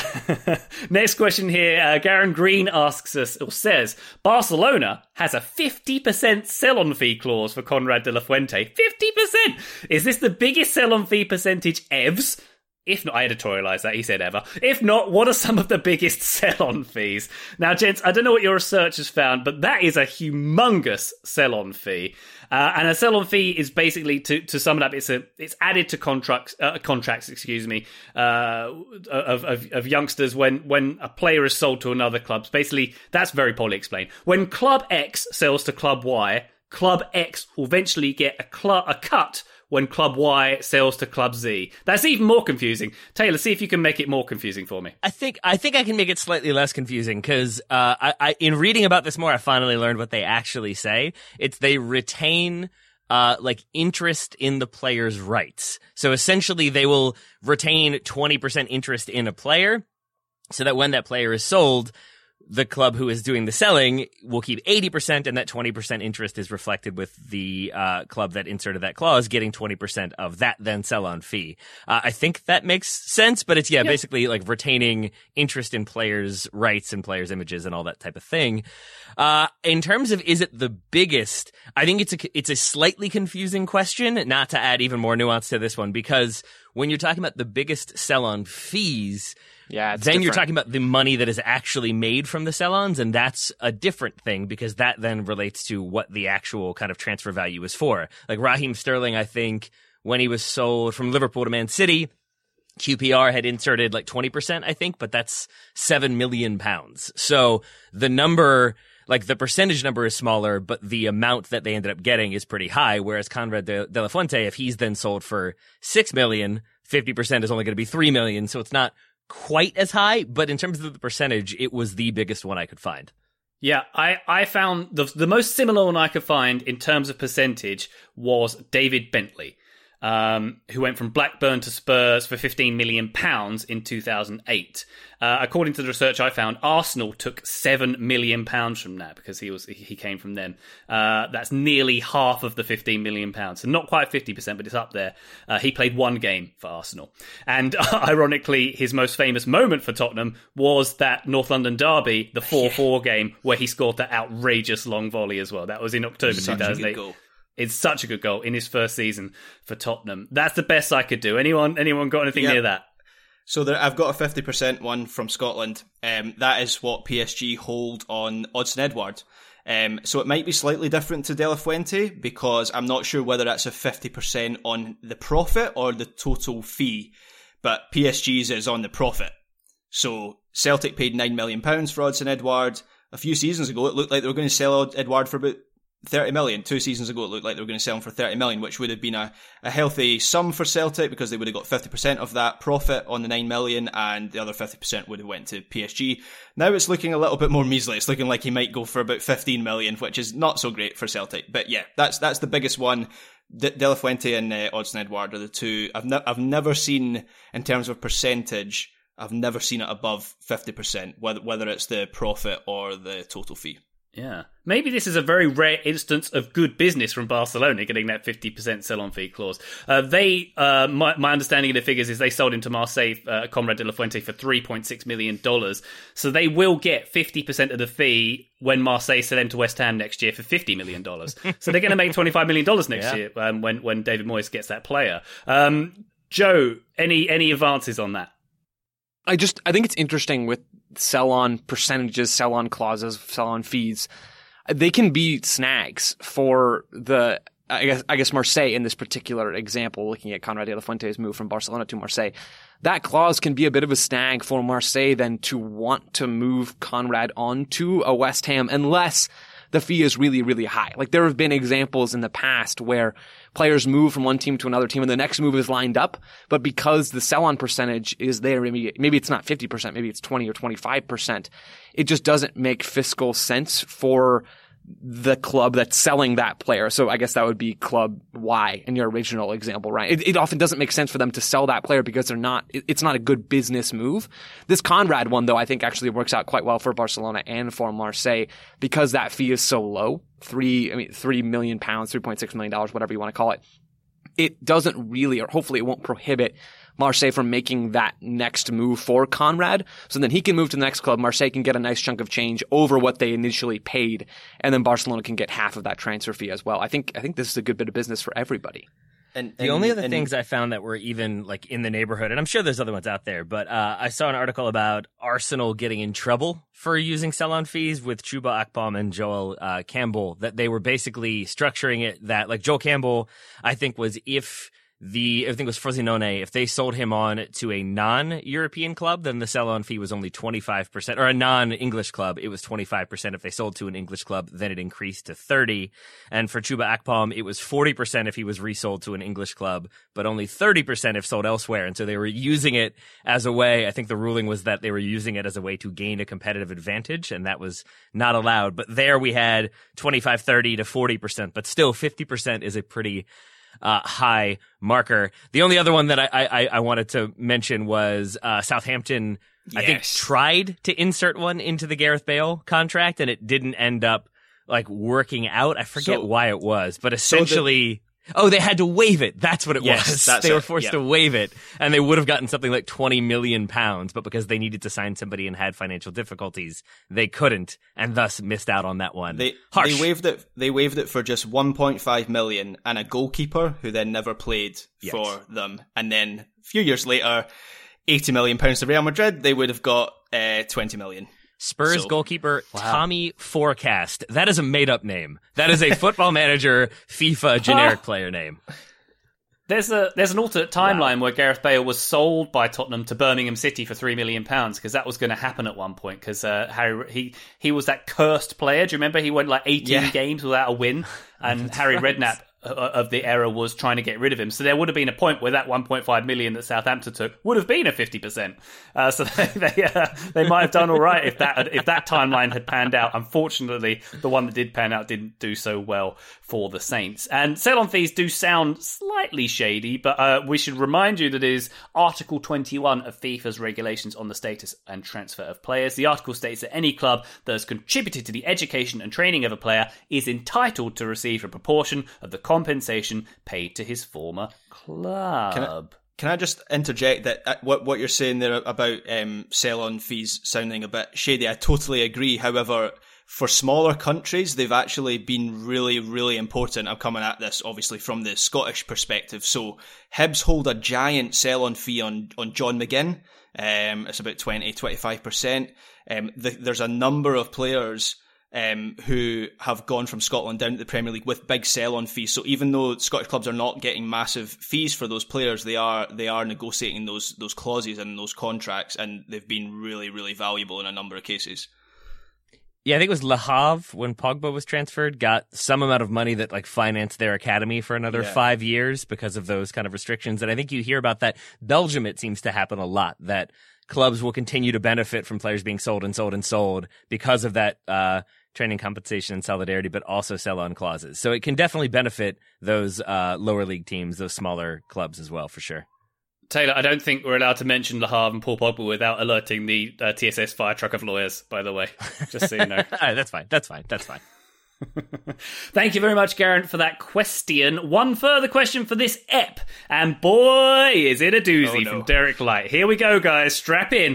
Next question here. Uh, Garen Green asks us, or says, Barcelona has a fifty percent sell-on fee clause for Conrad de la Fuente. fifty percent! Is this the biggest sell-on fee percentage evs? If not, I editorialised that, he said ever. If not, what are some of the biggest sell-on fees? Now, gents, I don't know what your research has found, but that is a humongous sell-on fee. Uh, and a sell-on fee is basically, to, to sum it up, it's a it's added to contracts, uh, contracts, excuse me, uh, of, of of youngsters when when a player is sold to another club. Basically, that's very poorly explained. When Club X sells to Club Y, Club X will eventually get a cl- a cut when Club Y sells to Club Z. That's even more confusing. Taylor, see if you can make it more confusing for me. I think I think I can make it slightly less confusing because uh, I, I, in reading about this more, I finally learned what they actually say. It's they retain uh, like interest in the player's rights. So essentially, they will retain twenty percent interest in a player, so that when that player is sold, the club who is doing the selling will keep eighty percent, and that twenty percent interest is reflected with the uh, club that inserted that clause getting twenty percent of that then sell-on fee. Uh, I think that makes sense, but it's, yeah, yeah, basically like retaining interest in players' rights and players' images and all that type of thing. Uh, in terms of is it the biggest, I think it's a, it's a slightly confusing question, not to add even more nuance to this one, because when you're talking about the biggest sell-on fees, yeah, then different. You're talking about the money that is actually made from the sell-ons, and that's a different thing because that then relates to what the actual kind of transfer value is for. Like Raheem Sterling, I think, when he was sold from Liverpool to Man City, Q P R had inserted like twenty percent, I think, but that's seven million pounds. So the number, like the percentage number is smaller, but the amount that they ended up getting is pretty high, whereas Conrad de, de la Fuente, if he's then sold for six million, fifty percent is only going to be three million, so it's not quite as high, but in terms of the percentage, it was the biggest one I could find. Yeah, I, I found the the most similar one I could find in terms of percentage was David Bentley, um, who went from Blackburn to Spurs for fifteen million pounds in two thousand eight. Uh, according to the research I found, Arsenal took seven million pounds from that because he was he came from them. Uh, that's nearly half of the fifteen million pounds. So not quite fifty percent, but it's up there. Uh, he played one game for Arsenal. And uh, ironically, his most famous moment for Tottenham was that North London derby, the four four yeah. game, where he scored that outrageous long volley as well. That was in October two thousand eight. It's such a good goal in his first season for Tottenham. That's the best I could do. Anyone anyone got anything yeah. near that? So there, I've got a fifty percent one from Scotland. Um, that is what P S G hold on Odsonne Edouard. Um, so it might be slightly different to De La Fuente because I'm not sure whether that's a fifty percent on the profit or the total fee. But P S G's is on the profit. So Celtic paid nine million pounds for Odsonne Edouard. A few seasons ago, it looked like they were going to sell Edouard for about thirty million. Two seasons ago, it looked like they were going to sell him for thirty million, which would have been a, a healthy sum for Celtic because they would have got fifty percent of that profit on the nine million and the other fifty percent would have went to P S G. Now it's looking a little bit more measly. It's looking like he might go for about fifteen million, which is not so great for Celtic. But yeah, that's that's the biggest one. De, De La Fuente and uh, Odsonne Edouard are the two. I've, ne- I've never seen, in terms of percentage, I've never seen it above fifty percent, whether, whether it's the profit or the total fee. Yeah. Maybe this is a very rare instance of good business from Barcelona getting that fifty percent sell-on fee clause. Uh, they, uh, my, my understanding of the figures is they sold him to Marseille, uh, Conrad de la Fuente, for three point six million dollars. So they will get fifty percent of the fee when Marseille sell him to West Ham next year for fifty million dollars. So they're going to make twenty-five million dollars next yeah. year um, when, when David Moyes gets that player. Um, Joe, any any advances on that? I just, I think it's interesting with sell-on percentages, sell-on clauses, sell-on fees. They can be snags for the, I guess, I guess Marseille in this particular example, looking at Conrad de la Fuente's move from Barcelona to Marseille. That clause can be a bit of a snag for Marseille then to want to move Conrad onto a West Ham unless the fee is really, really high. Like there have been examples in the past where players move from one team to another team and the next move is lined up, but because the sell-on percentage is there, maybe, maybe it's not fifty percent, maybe it's twenty or twenty-five percent. It just doesn't make fiscal sense for the club that's selling that player. So I guess that would be club Y in your original example, right? It, it often doesn't make sense for them to sell that player because they're not, it, it's not a good business move. This Conrad one, though, I think actually works out quite well for Barcelona and for Marseille because that fee is so low. Three, I mean, three million pounds, three point six million dollars, whatever you want to call it. It doesn't really, or hopefully it won't prohibit Marseille from making that next move for Conrad. So then he can move to the next club. Marseille can get a nice chunk of change over what they initially paid. And then Barcelona can get half of that transfer fee as well. I think, I think this is a good bit of business for everybody. And, the and, only other and, things I found that were even like in the neighborhood, and I'm sure there's other ones out there, but uh, I saw an article about Arsenal getting in trouble for using sell-on fees with Chuba Akpom and Joel uh, Campbell, that they were basically structuring it that, like Joel Campbell, I think was if the, I think it was Frosinone, if they sold him on to a non-European club, then the sell-on fee was only twenty-five percent, or a non-English club, it was twenty-five percent. If they sold to an English club, then it increased to thirty. And for Chuba Akpom, it was forty percent if he was resold to an English club, but only thirty percent if sold elsewhere. And so they were using it as a way, I think the ruling was that they were using it as a way to gain a competitive advantage, and that was not allowed. But there we had twenty-five, thirty to forty percent, but still fifty percent is a pretty Uh, high marker. The only other one that I, I, I wanted to mention was uh, Southampton, yes. I think, tried to insert one into the Gareth Bale contract, and it didn't end up like working out. I forget so, why it was, but essentially... So the- Oh, they had to waive it. That's what it yes, was. That's they it. were forced yeah. to waive it, and they would have gotten something like twenty million pounds, but because they needed to sign somebody and had financial difficulties, they couldn't, and thus missed out on that one. They, Harsh. they waived it. They waived it for just one point five million and a goalkeeper who then never played yes. for them. And then a few years later, eighty million pounds to Real Madrid. They would have got uh, twenty million. Spurs so, goalkeeper wow. Tommy Forecast. That is a made-up name. That is a Football Manager FIFA generic player name. There's a there's an alternate timeline wow. where Gareth Bale was sold by Tottenham to Birmingham City for three million pounds because that was going to happen at one point because uh, Harry he he was that cursed player. Do you remember he went like eighteen yeah. games without a win, and Harry right. Redknapp of the era was trying to get rid of him. So there would have been a point where that one point five million that Southampton took would have been a fifty percent. Uh, so they they, uh, they might have done all right if that if that timeline had panned out. Unfortunately, the one that did pan out didn't do so well for the Saints. And sell-on fees do sound slightly shady, but uh, we should remind you that it is Article twenty-one of FIFA's regulations on the status and transfer of players. The article states that any club that has contributed to the education and training of a player is entitled to receive a proportion of the compensation paid to his former club. Can I, can I just interject that uh, what what you're saying there about um, sell-on fees sounding a bit shady? I totally agree. However, for smaller countries, they've actually been really, really important. I'm coming at this, obviously, from the Scottish perspective. So Hibs hold a giant sell-on fee on, on John McGinn. Um, it's about twenty, twenty-five percent. Um, the, there's a number of players um, who have gone from Scotland down to the Premier League with big sell-on fees. So even though Scottish clubs are not getting massive fees for those players, they are they are negotiating those those clauses and those contracts, and they've been really, really valuable in a number of cases. Yeah, I think it was Le Havre, when Pogba was transferred, got some amount of money that like financed their academy for another yeah. five years because of those kind of restrictions. And I think you hear about that. Belgium, it seems to happen a lot, that clubs will continue to benefit from players being sold and sold and sold because of that uh training compensation and solidarity, but also sell-on clauses. So it can definitely benefit those uh lower league teams, those smaller clubs as well, for sure. Taylor, I don't think we're allowed to mention Le Havre and Paul Pogba without alerting the uh, T S S fire truck of lawyers, by the way, just so you know. That's fine, that's fine, that's fine. Thank you very much, Garant, for that question. One further question for this ep, and boy, is it a doozy. Oh, no. From Derek Light. Here we go, guys, strap in.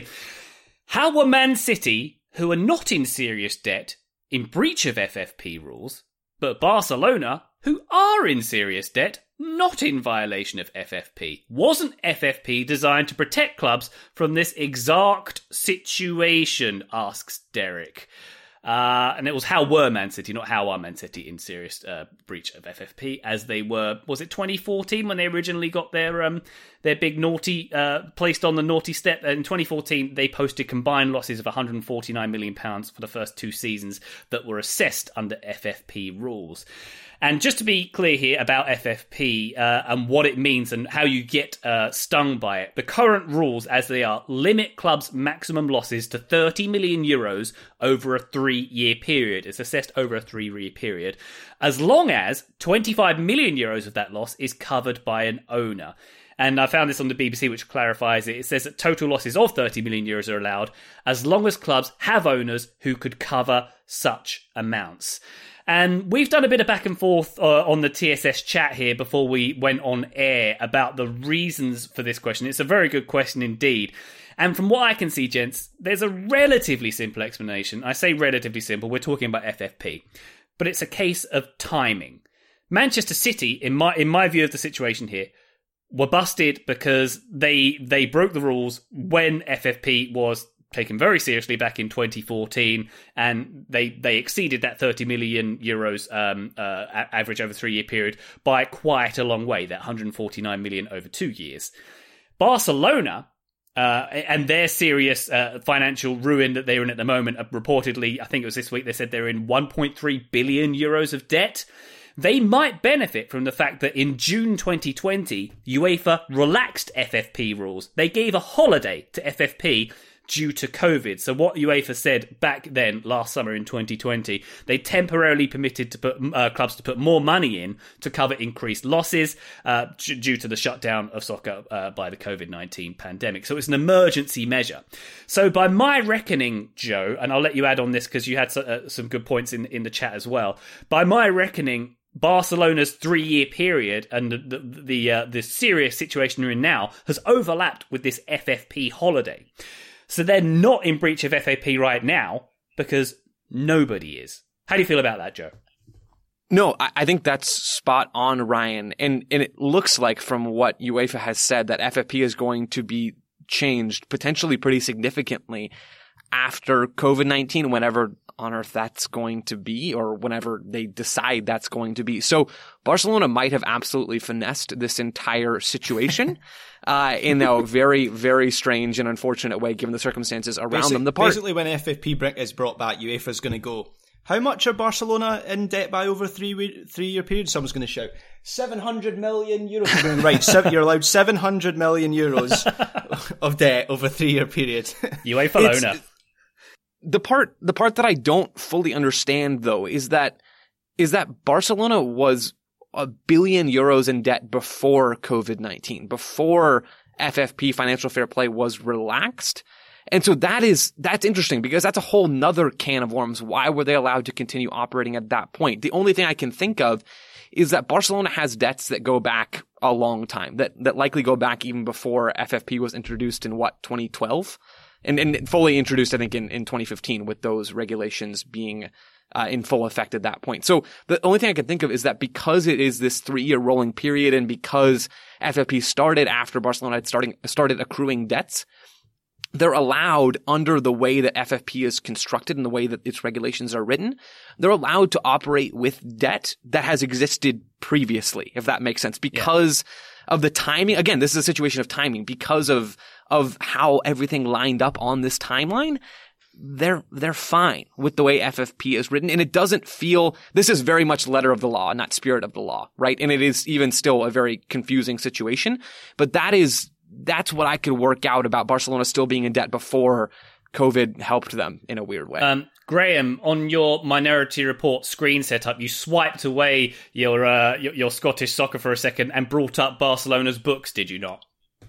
How were Man City, who are not in serious debt, in breach of F F P rules, but Barcelona, who are in serious debt, not in violation of F F P? Wasn't F F P designed to protect clubs from this exact situation, asks Derek. Uh, and it was how were Man City, not how are Man City in serious uh, breach of F F P, as they were, was it twenty fourteen when they originally got their um, their big naughty, uh, placed on the naughty step? In twenty fourteen, they posted combined losses of one hundred forty-nine million pounds for the first two seasons that were assessed under F F P rules. And just to be clear here about F F P uh, and what it means and how you get uh, stung by it, the current rules as they are limit clubs' maximum losses to thirty million euros over a three-year period. It's assessed over a three-year period, as long as twenty-five million euros of that loss is covered by an owner. And I found this on the B B C, which clarifies it. It says that total losses of thirty million euros are allowed as long as clubs have owners who could cover such amounts. And we've done a bit of back and forth uh, on the T S S chat here before we went on air about the reasons for this question. It's a very good question indeed. And from what I can see, gents, there's a relatively simple explanation. I say relatively simple, we're talking about F F P. But it's a case of timing. Manchester City, in my in my view of the situation here, were busted because they they broke the rules when F F P was taken very seriously back in twenty fourteen, and they they exceeded that thirty million euros um, uh, average over a three-year period by quite a long way, that one hundred forty-nine million over two years. Barcelona uh, and their serious uh, financial ruin that they're in at the moment, uh, reportedly, I think it was this week, they said they're in one point three billion euros of debt. They might benefit from the fact that in June twenty twenty, UEFA relaxed F F P rules. They gave a holiday to F F P due to COVID. So what UEFA said back then, last summer in twenty twenty, they temporarily permitted to put uh, clubs to put more money in to cover increased losses uh, d- due to the shutdown of soccer uh, by the COVID nineteen pandemic. So it's an emergency measure. So by my reckoning, Joe, and I'll let you add on this because you had uh, some good points in, in the chat as well. By my reckoning, Barcelona's three-year period and the the, the, uh, the serious situation they're in now has overlapped with this F F P holiday. So they're not in breach of F A P right now because nobody is. How do you feel about that, Joe? No, I think that's spot on, Ryan. And and it looks like from what UEFA has said that F F P is going to be changed potentially pretty significantly after COVID nineteen, whenever on earth that's going to be, or whenever they decide that's going to be. So Barcelona might have absolutely finessed this entire situation uh, in a very, very strange and unfortunate way, given the circumstances around Basic, them. The part, basically, when F F P is brought back, UEFA's going to go, how much are Barcelona in debt by over a three, three-year period? Someone's going to shout, seven hundred million euros. Going, right, seven, you're allowed seven hundred million euros of debt over a three-year period. UEFA owner. The part, the part that I don't fully understand, though, is that is that Barcelona was a billion euros in debt before COVID nineteen, before F F P financial fair play was relaxed. And so that is, that's interesting because that's a whole nother can of worms. Why were they allowed to continue operating at that point? The only thing I can think of is that Barcelona has debts that go back a long time, that, that likely go back even before F F P was introduced in what, twenty twelve? and, and fully introduced, I think, in, in twenty fifteen with those regulations being uh, in full effect at that point. So the only thing I can think of is that because it is this three-year rolling period and because F F P started after Barcelona had starting, started accruing debts, they're allowed, under the way that F F P is constructed and the way that its regulations are written, they're allowed to operate with debt that has existed previously, if that makes sense, because yeah. of the timing. Again, this is a situation of timing. Because of of how everything lined up on this timeline, they're they're fine with the way F F P is written. And it doesn't feel – this is very much letter of the law, not spirit of the law, right? And it is even still a very confusing situation. But that is – that's what I could work out about Barcelona still being in debt before COVID helped them in a weird way. Um, Graham, on your Minority Report screen setup, you swiped away your, uh, your your Scottish soccer for a second and brought up Barcelona's books, did you not?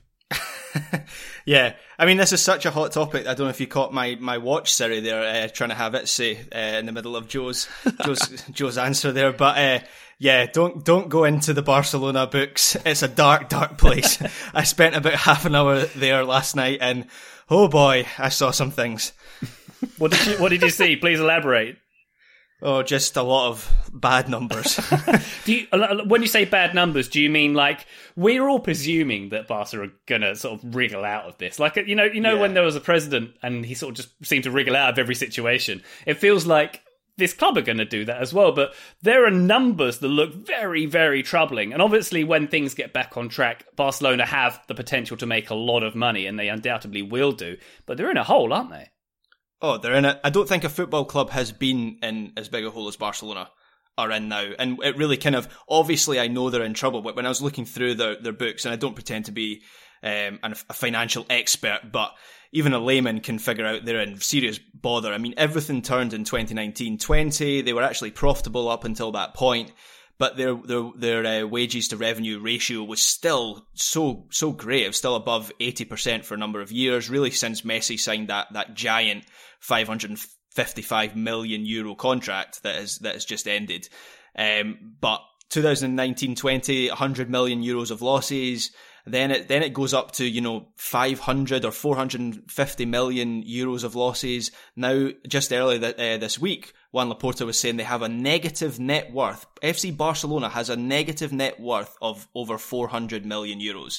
Yeah, I mean, this is such a hot topic. I don't know if you caught my, my watch, Siri, there, uh, trying to have it say uh, in the middle of Joe's Joe's Joe's answer there. But uh, yeah, don't don't go into the Barcelona books. It's a dark, dark place. I spent about half an hour there last night, and oh boy, I saw some things. What did you What did you see? Please elaborate. Oh, just a lot of bad numbers. do you, when you say bad numbers, do you mean like we're all presuming that Barca are gonna sort of wriggle out of this? Like, you know, you know, yeah. when there was a president and he sort of just seemed to wriggle out of every situation. It feels like this club are going to do that as well. But there are numbers that look very, very troubling. And obviously, when things get back on track, Barcelona have the potential to make a lot of money, and they undoubtedly will do. But they're in a hole, aren't they? Oh, they're in it. I don't think a football club has been in as big a hole as Barcelona are in now. And it really kind of, obviously I know they're in trouble, but when I was looking through their, their books, and I don't pretend to be um, a financial expert, but even a layman can figure out they're in serious bother. I mean, everything turned in twenty nineteen twenty. They were actually profitable up until that point, but their their their uh, wages to revenue ratio was still so so great. It was still above eighty percent for a number of years, really since Messi signed that that giant five hundred fifty-five million euro contract that has that has just ended. Um, but twenty nineteen twenty, one hundred million euros of losses. Then it then it goes up to, you know, five hundred or four hundred fifty million euros of losses. Now, just earlier th- uh, this week, Juan Laporta was saying they have a negative net worth. F C Barcelona has a negative net worth of over four hundred million euros.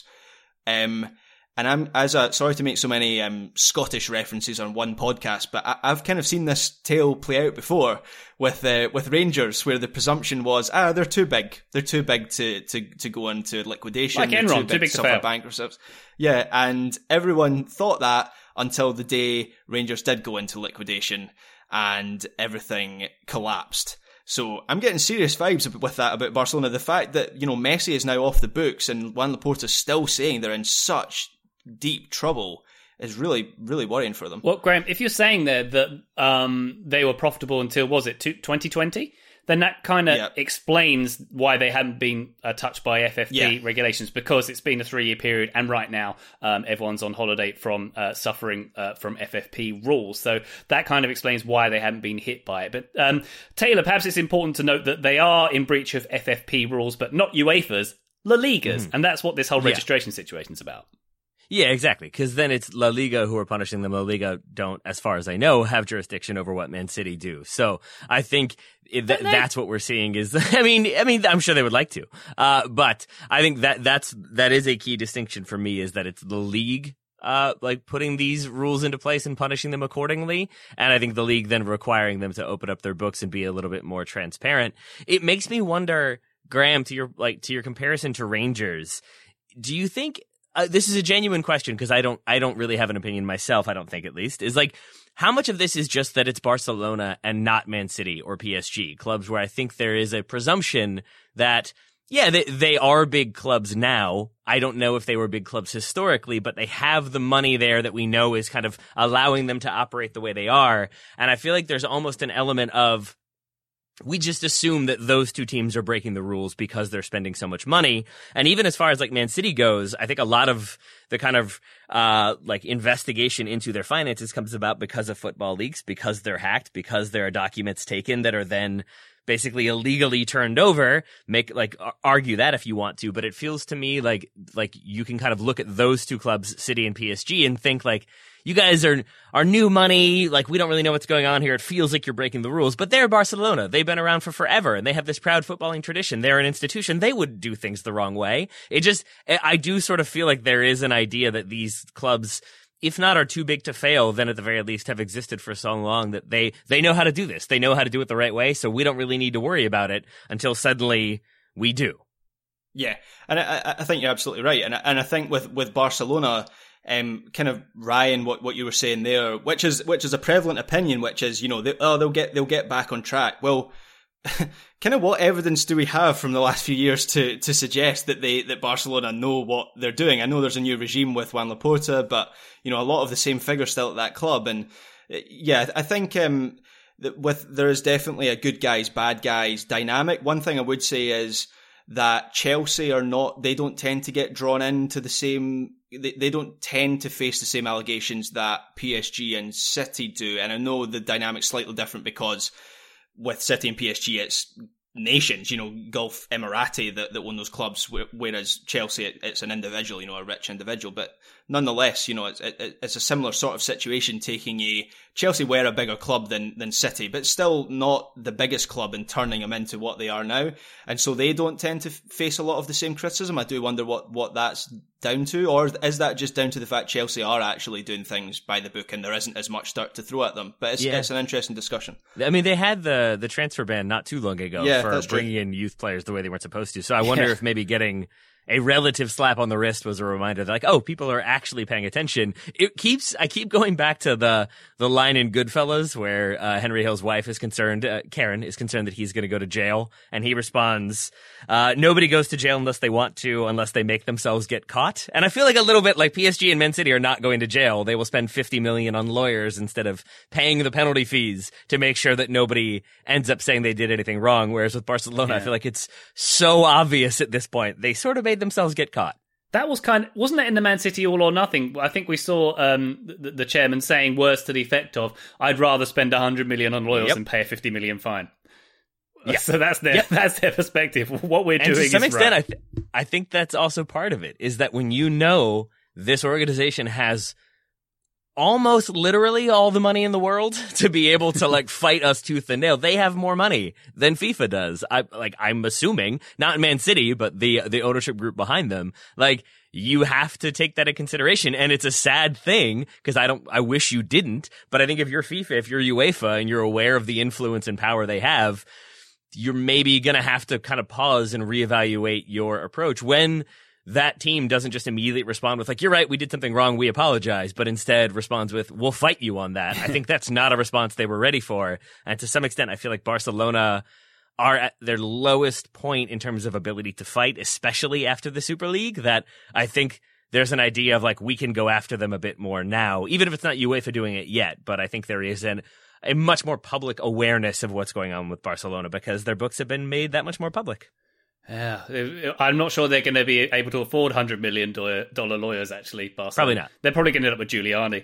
Um, and I'm as a sorry to make so many um, Scottish references on one podcast, but I, I've kind of seen this tale play out before with uh, with Rangers, where the presumption was, ah, they're too big, they're too big to to, to go into liquidation, like Enron, too big, too big to to suffer fail. bankruptcy. Yeah, and everyone thought that until the day Rangers did go into liquidation and everything collapsed. So I'm getting serious vibes with that about Barcelona. The fact that, you know, Messi is now off the books and Juan Laporta is still saying they're in such deep trouble is really, really worrying for them. Well, Graham, if you're saying there that um, they were profitable until, was it twenty twenty? Then that kind of yeah. explains why they hadn't been uh, touched by F F P yeah. regulations, because it's been a three-year period, and right now um, everyone's on holiday from uh, suffering uh, from F F P rules. So that kind of explains why they haven't been hit by it. But um, Taylor, perhaps it's important to note that they are in breach of F F P rules, but not UEFA's, La Liga's, mm. and that's what this whole registration yeah. situation is about. Yeah, exactly. Because then it's La Liga who are punishing them. La Liga don't, as far as I know, have jurisdiction over what Man City do. So I think it, th- that's what we're seeing. Is I mean, I mean, I'm sure they would like to, uh, but I think that that's that is a key distinction for me. Is that it's the league, uh, like putting these rules into place and punishing them accordingly, and I think the league then requiring them to open up their books and be a little bit more transparent. It makes me wonder, Graham, to your like to your comparison to Rangers, do you think? Uh, this is a genuine question because I don't, I don't really have an opinion myself. I don't think, at least, is like how much of this is just that it's Barcelona and not Man City or P S G, clubs where I think there is a presumption that yeah, they they are big clubs now. I don't know if they were big clubs historically, but they have the money there that we know is kind of allowing them to operate the way they are. And I feel like there's almost an element of, we just assume that those two teams are breaking the rules because they're spending so much money. And even as far as like Man City goes, I think a lot of the kind of uh like investigation into their finances comes about because of football leaks, because they're hacked, because there are documents taken that are then basically illegally turned over. Make like argue that if you want to, but it feels to me like like you can kind of look at those two clubs, City and P S G, and think like, you guys are are new money, like we don't really know what's going on here. It feels like you're breaking the rules, but they're Barcelona. They've been around for forever, and they have this proud footballing tradition. They're an institution. They would do things the wrong way. It just, I do sort of feel like there is an idea that these clubs, if not are too big to fail, then at the very least have existed for so long that they they know how to do this. They know how to do it the right way, so we don't really need to worry about it until suddenly we do. Yeah, and I, I think you're absolutely right, and and I think with with Barcelona. Um, kind of Ryan, what, what you were saying there, which is which is a prevalent opinion, which is, you know, they, oh they'll get they'll get back on track. Well, kind of what evidence do we have from the last few years to to suggest that they that Barcelona know what they're doing? I know there's a new regime with Juan Laporta, but you know, a lot of the same figures still at that club, and yeah, I think um, that with there is definitely a good guys, bad guys dynamic. One thing I would say is that Chelsea are not, they don't tend to get drawn into the same, they, they don't tend to face the same allegations that P S G and City do. And I know the dynamic's slightly different because with City and P S G, it's nations, you know, Gulf Emirati that, that own those clubs, whereas Chelsea, it's an individual, you know, a rich individual. But nonetheless, you know, it's, it, it's a similar sort of situation, taking a, Chelsea were a bigger club than, than City, but still not the biggest club, and turning them into what they are now. And so they don't tend to face a lot of the same criticism. I do wonder what, what that's down to, or is that just down to the fact Chelsea are actually doing things by the book and there isn't as much dirt to throw at them? But it's, yeah. it's an interesting discussion. I mean, they had the, the transfer ban not too long ago yeah, for bringing true. in youth players the way they weren't supposed to. So I wonder yeah. if maybe getting a relative slap on the wrist was a reminder that, like, oh, people are actually paying attention. It keeps, I keep going back to the, the line in Goodfellas where, uh, Henry Hill's wife is concerned, uh, Karen is concerned that he's going to go to jail. And he responds, uh, nobody goes to jail unless they want to, unless they make themselves get caught. And I feel like a little bit like P S G and Man City are not going to jail. They will spend fifty million on lawyers instead of paying the penalty fees to make sure that nobody ends up saying they did anything wrong. Whereas with Barcelona, yeah. I feel like it's so obvious at this point. They sort of made themselves get caught. That was kind of, wasn't it in the Man City All or Nothing? I think we saw um, the, the chairman saying words to the effect of, I'd rather spend one hundred million on lawyers yep. than pay a fifty million fine. Yep. So that's their yep. that's their perspective. What we're and doing to some is extent, right. I, th- I think that's also part of it, is that when you know this organization has almost literally all the money in the world to be able to like fight us tooth and nail. They have more money than FIFA does. I like, I'm assuming, not Man City, but the, the ownership group behind them. Like, you have to take that into consideration. And it's a sad thing because I don't, I wish you didn't, but I think if you're FIFA, if you're UEFA and you're aware of the influence and power they have, you're maybe going to have to kind of pause and reevaluate your approach when that team doesn't just immediately respond with like, you're right, we did something wrong, we apologize, but instead responds with, we'll fight you on that. I think that's not a response they were ready for. And to some extent, I feel like Barcelona are at their lowest point in terms of ability to fight, especially after the Super League, that I think there's an idea of like, we can go after them a bit more now, even if it's not UEFA doing it yet. But I think there is an, a much more public awareness of what's going on with Barcelona because their books have been made that much more public. Yeah, I'm not sure they're going to be able to afford one hundred million dollars lawyers, actually. Barcelona. Probably not. They're probably going to end up with Giuliani.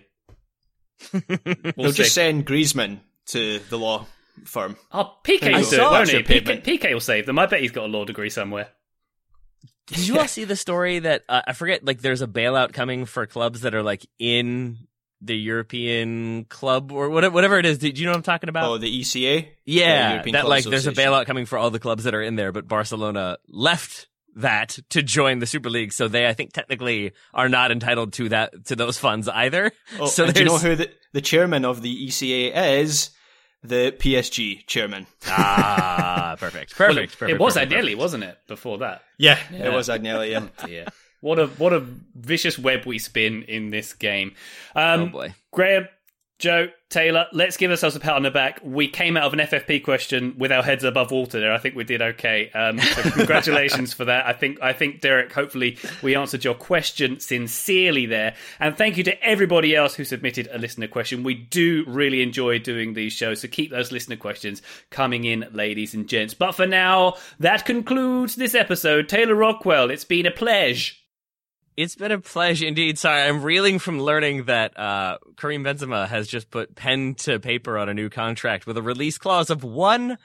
We'll They'll see. just send Griezmann to the law firm. Oh, P K will do it, won't he? P K, P K will save them. I bet he's got a law degree somewhere. Did you all see the story that, uh, I forget, like there's a bailout coming for clubs that are like in the European club or whatever, whatever it is. Do you know what I'm talking about? Oh, the E C A? Yeah, that like there's a bailout coming for all the clubs that are in there, but Barcelona left that to join the Super League, so they, I think, technically are not entitled to that to those funds either. Oh, so do you know who the, the chairman of the E C A is? The P S G chairman. Ah, perfect, perfect, well, perfect. It was perfect, Agnelli, perfect. wasn't it? Before that, yeah, yeah. it was Agnelli. Yeah. Oh, yeah. What a what a vicious web we spin in this game. Um, oh boy. Graham, Joe, Taylor, let's give ourselves a pat on the back. We came out of an F F P question with our heads above water there. I think we did okay. Um, so congratulations for that. I think, I think, Derek, hopefully we answered your question sincerely there. And thank you to everybody else who submitted a listener question. We do really enjoy doing these shows, so keep those listener questions coming in, ladies and gents. But for now, that concludes this episode. Taylor Rockwell, it's been a pleasure. It's been a pleasure indeed. Sorry, I'm reeling from learning that uh, Karim Benzema has just put pen to paper on a new contract with a release clause of one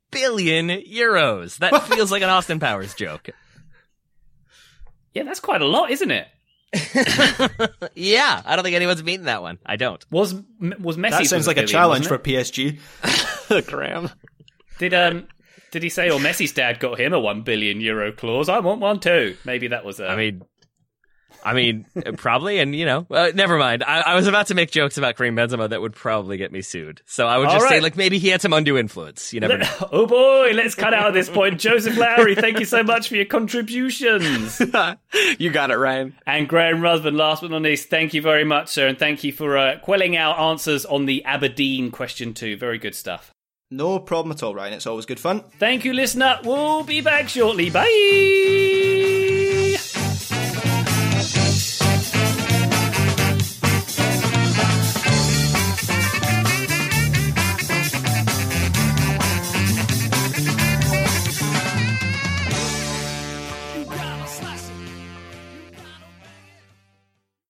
billion euros. That feels like an Austin Powers joke. Yeah, that's quite a lot, isn't it? Yeah, I don't think anyone's beaten that one. I don't. Was was Messi? That sounds like a billion, challenge for wasn't P S G. Graham. it? Did um did he say, or Messi's dad got him a one billion euro clause? I want one too. Maybe that was a. I mean, I mean, probably, and you know, uh, never mind. I, I was about to make jokes about Karim Benzema that would probably get me sued. So I would just All say, right. like, maybe he had some undue influence. You never know. Oh boy, let's cut out at this point. Joseph Lowry, thank you so much for your contributions. You got it, Ryan. And Graham Rusbin, last but not least, thank you very much, sir, and thank you for uh, quelling our answers on the Aberdeen question too. Very good stuff. No problem at all, Ryan. It's always good fun. Thank you, listener. We'll be back shortly. Bye.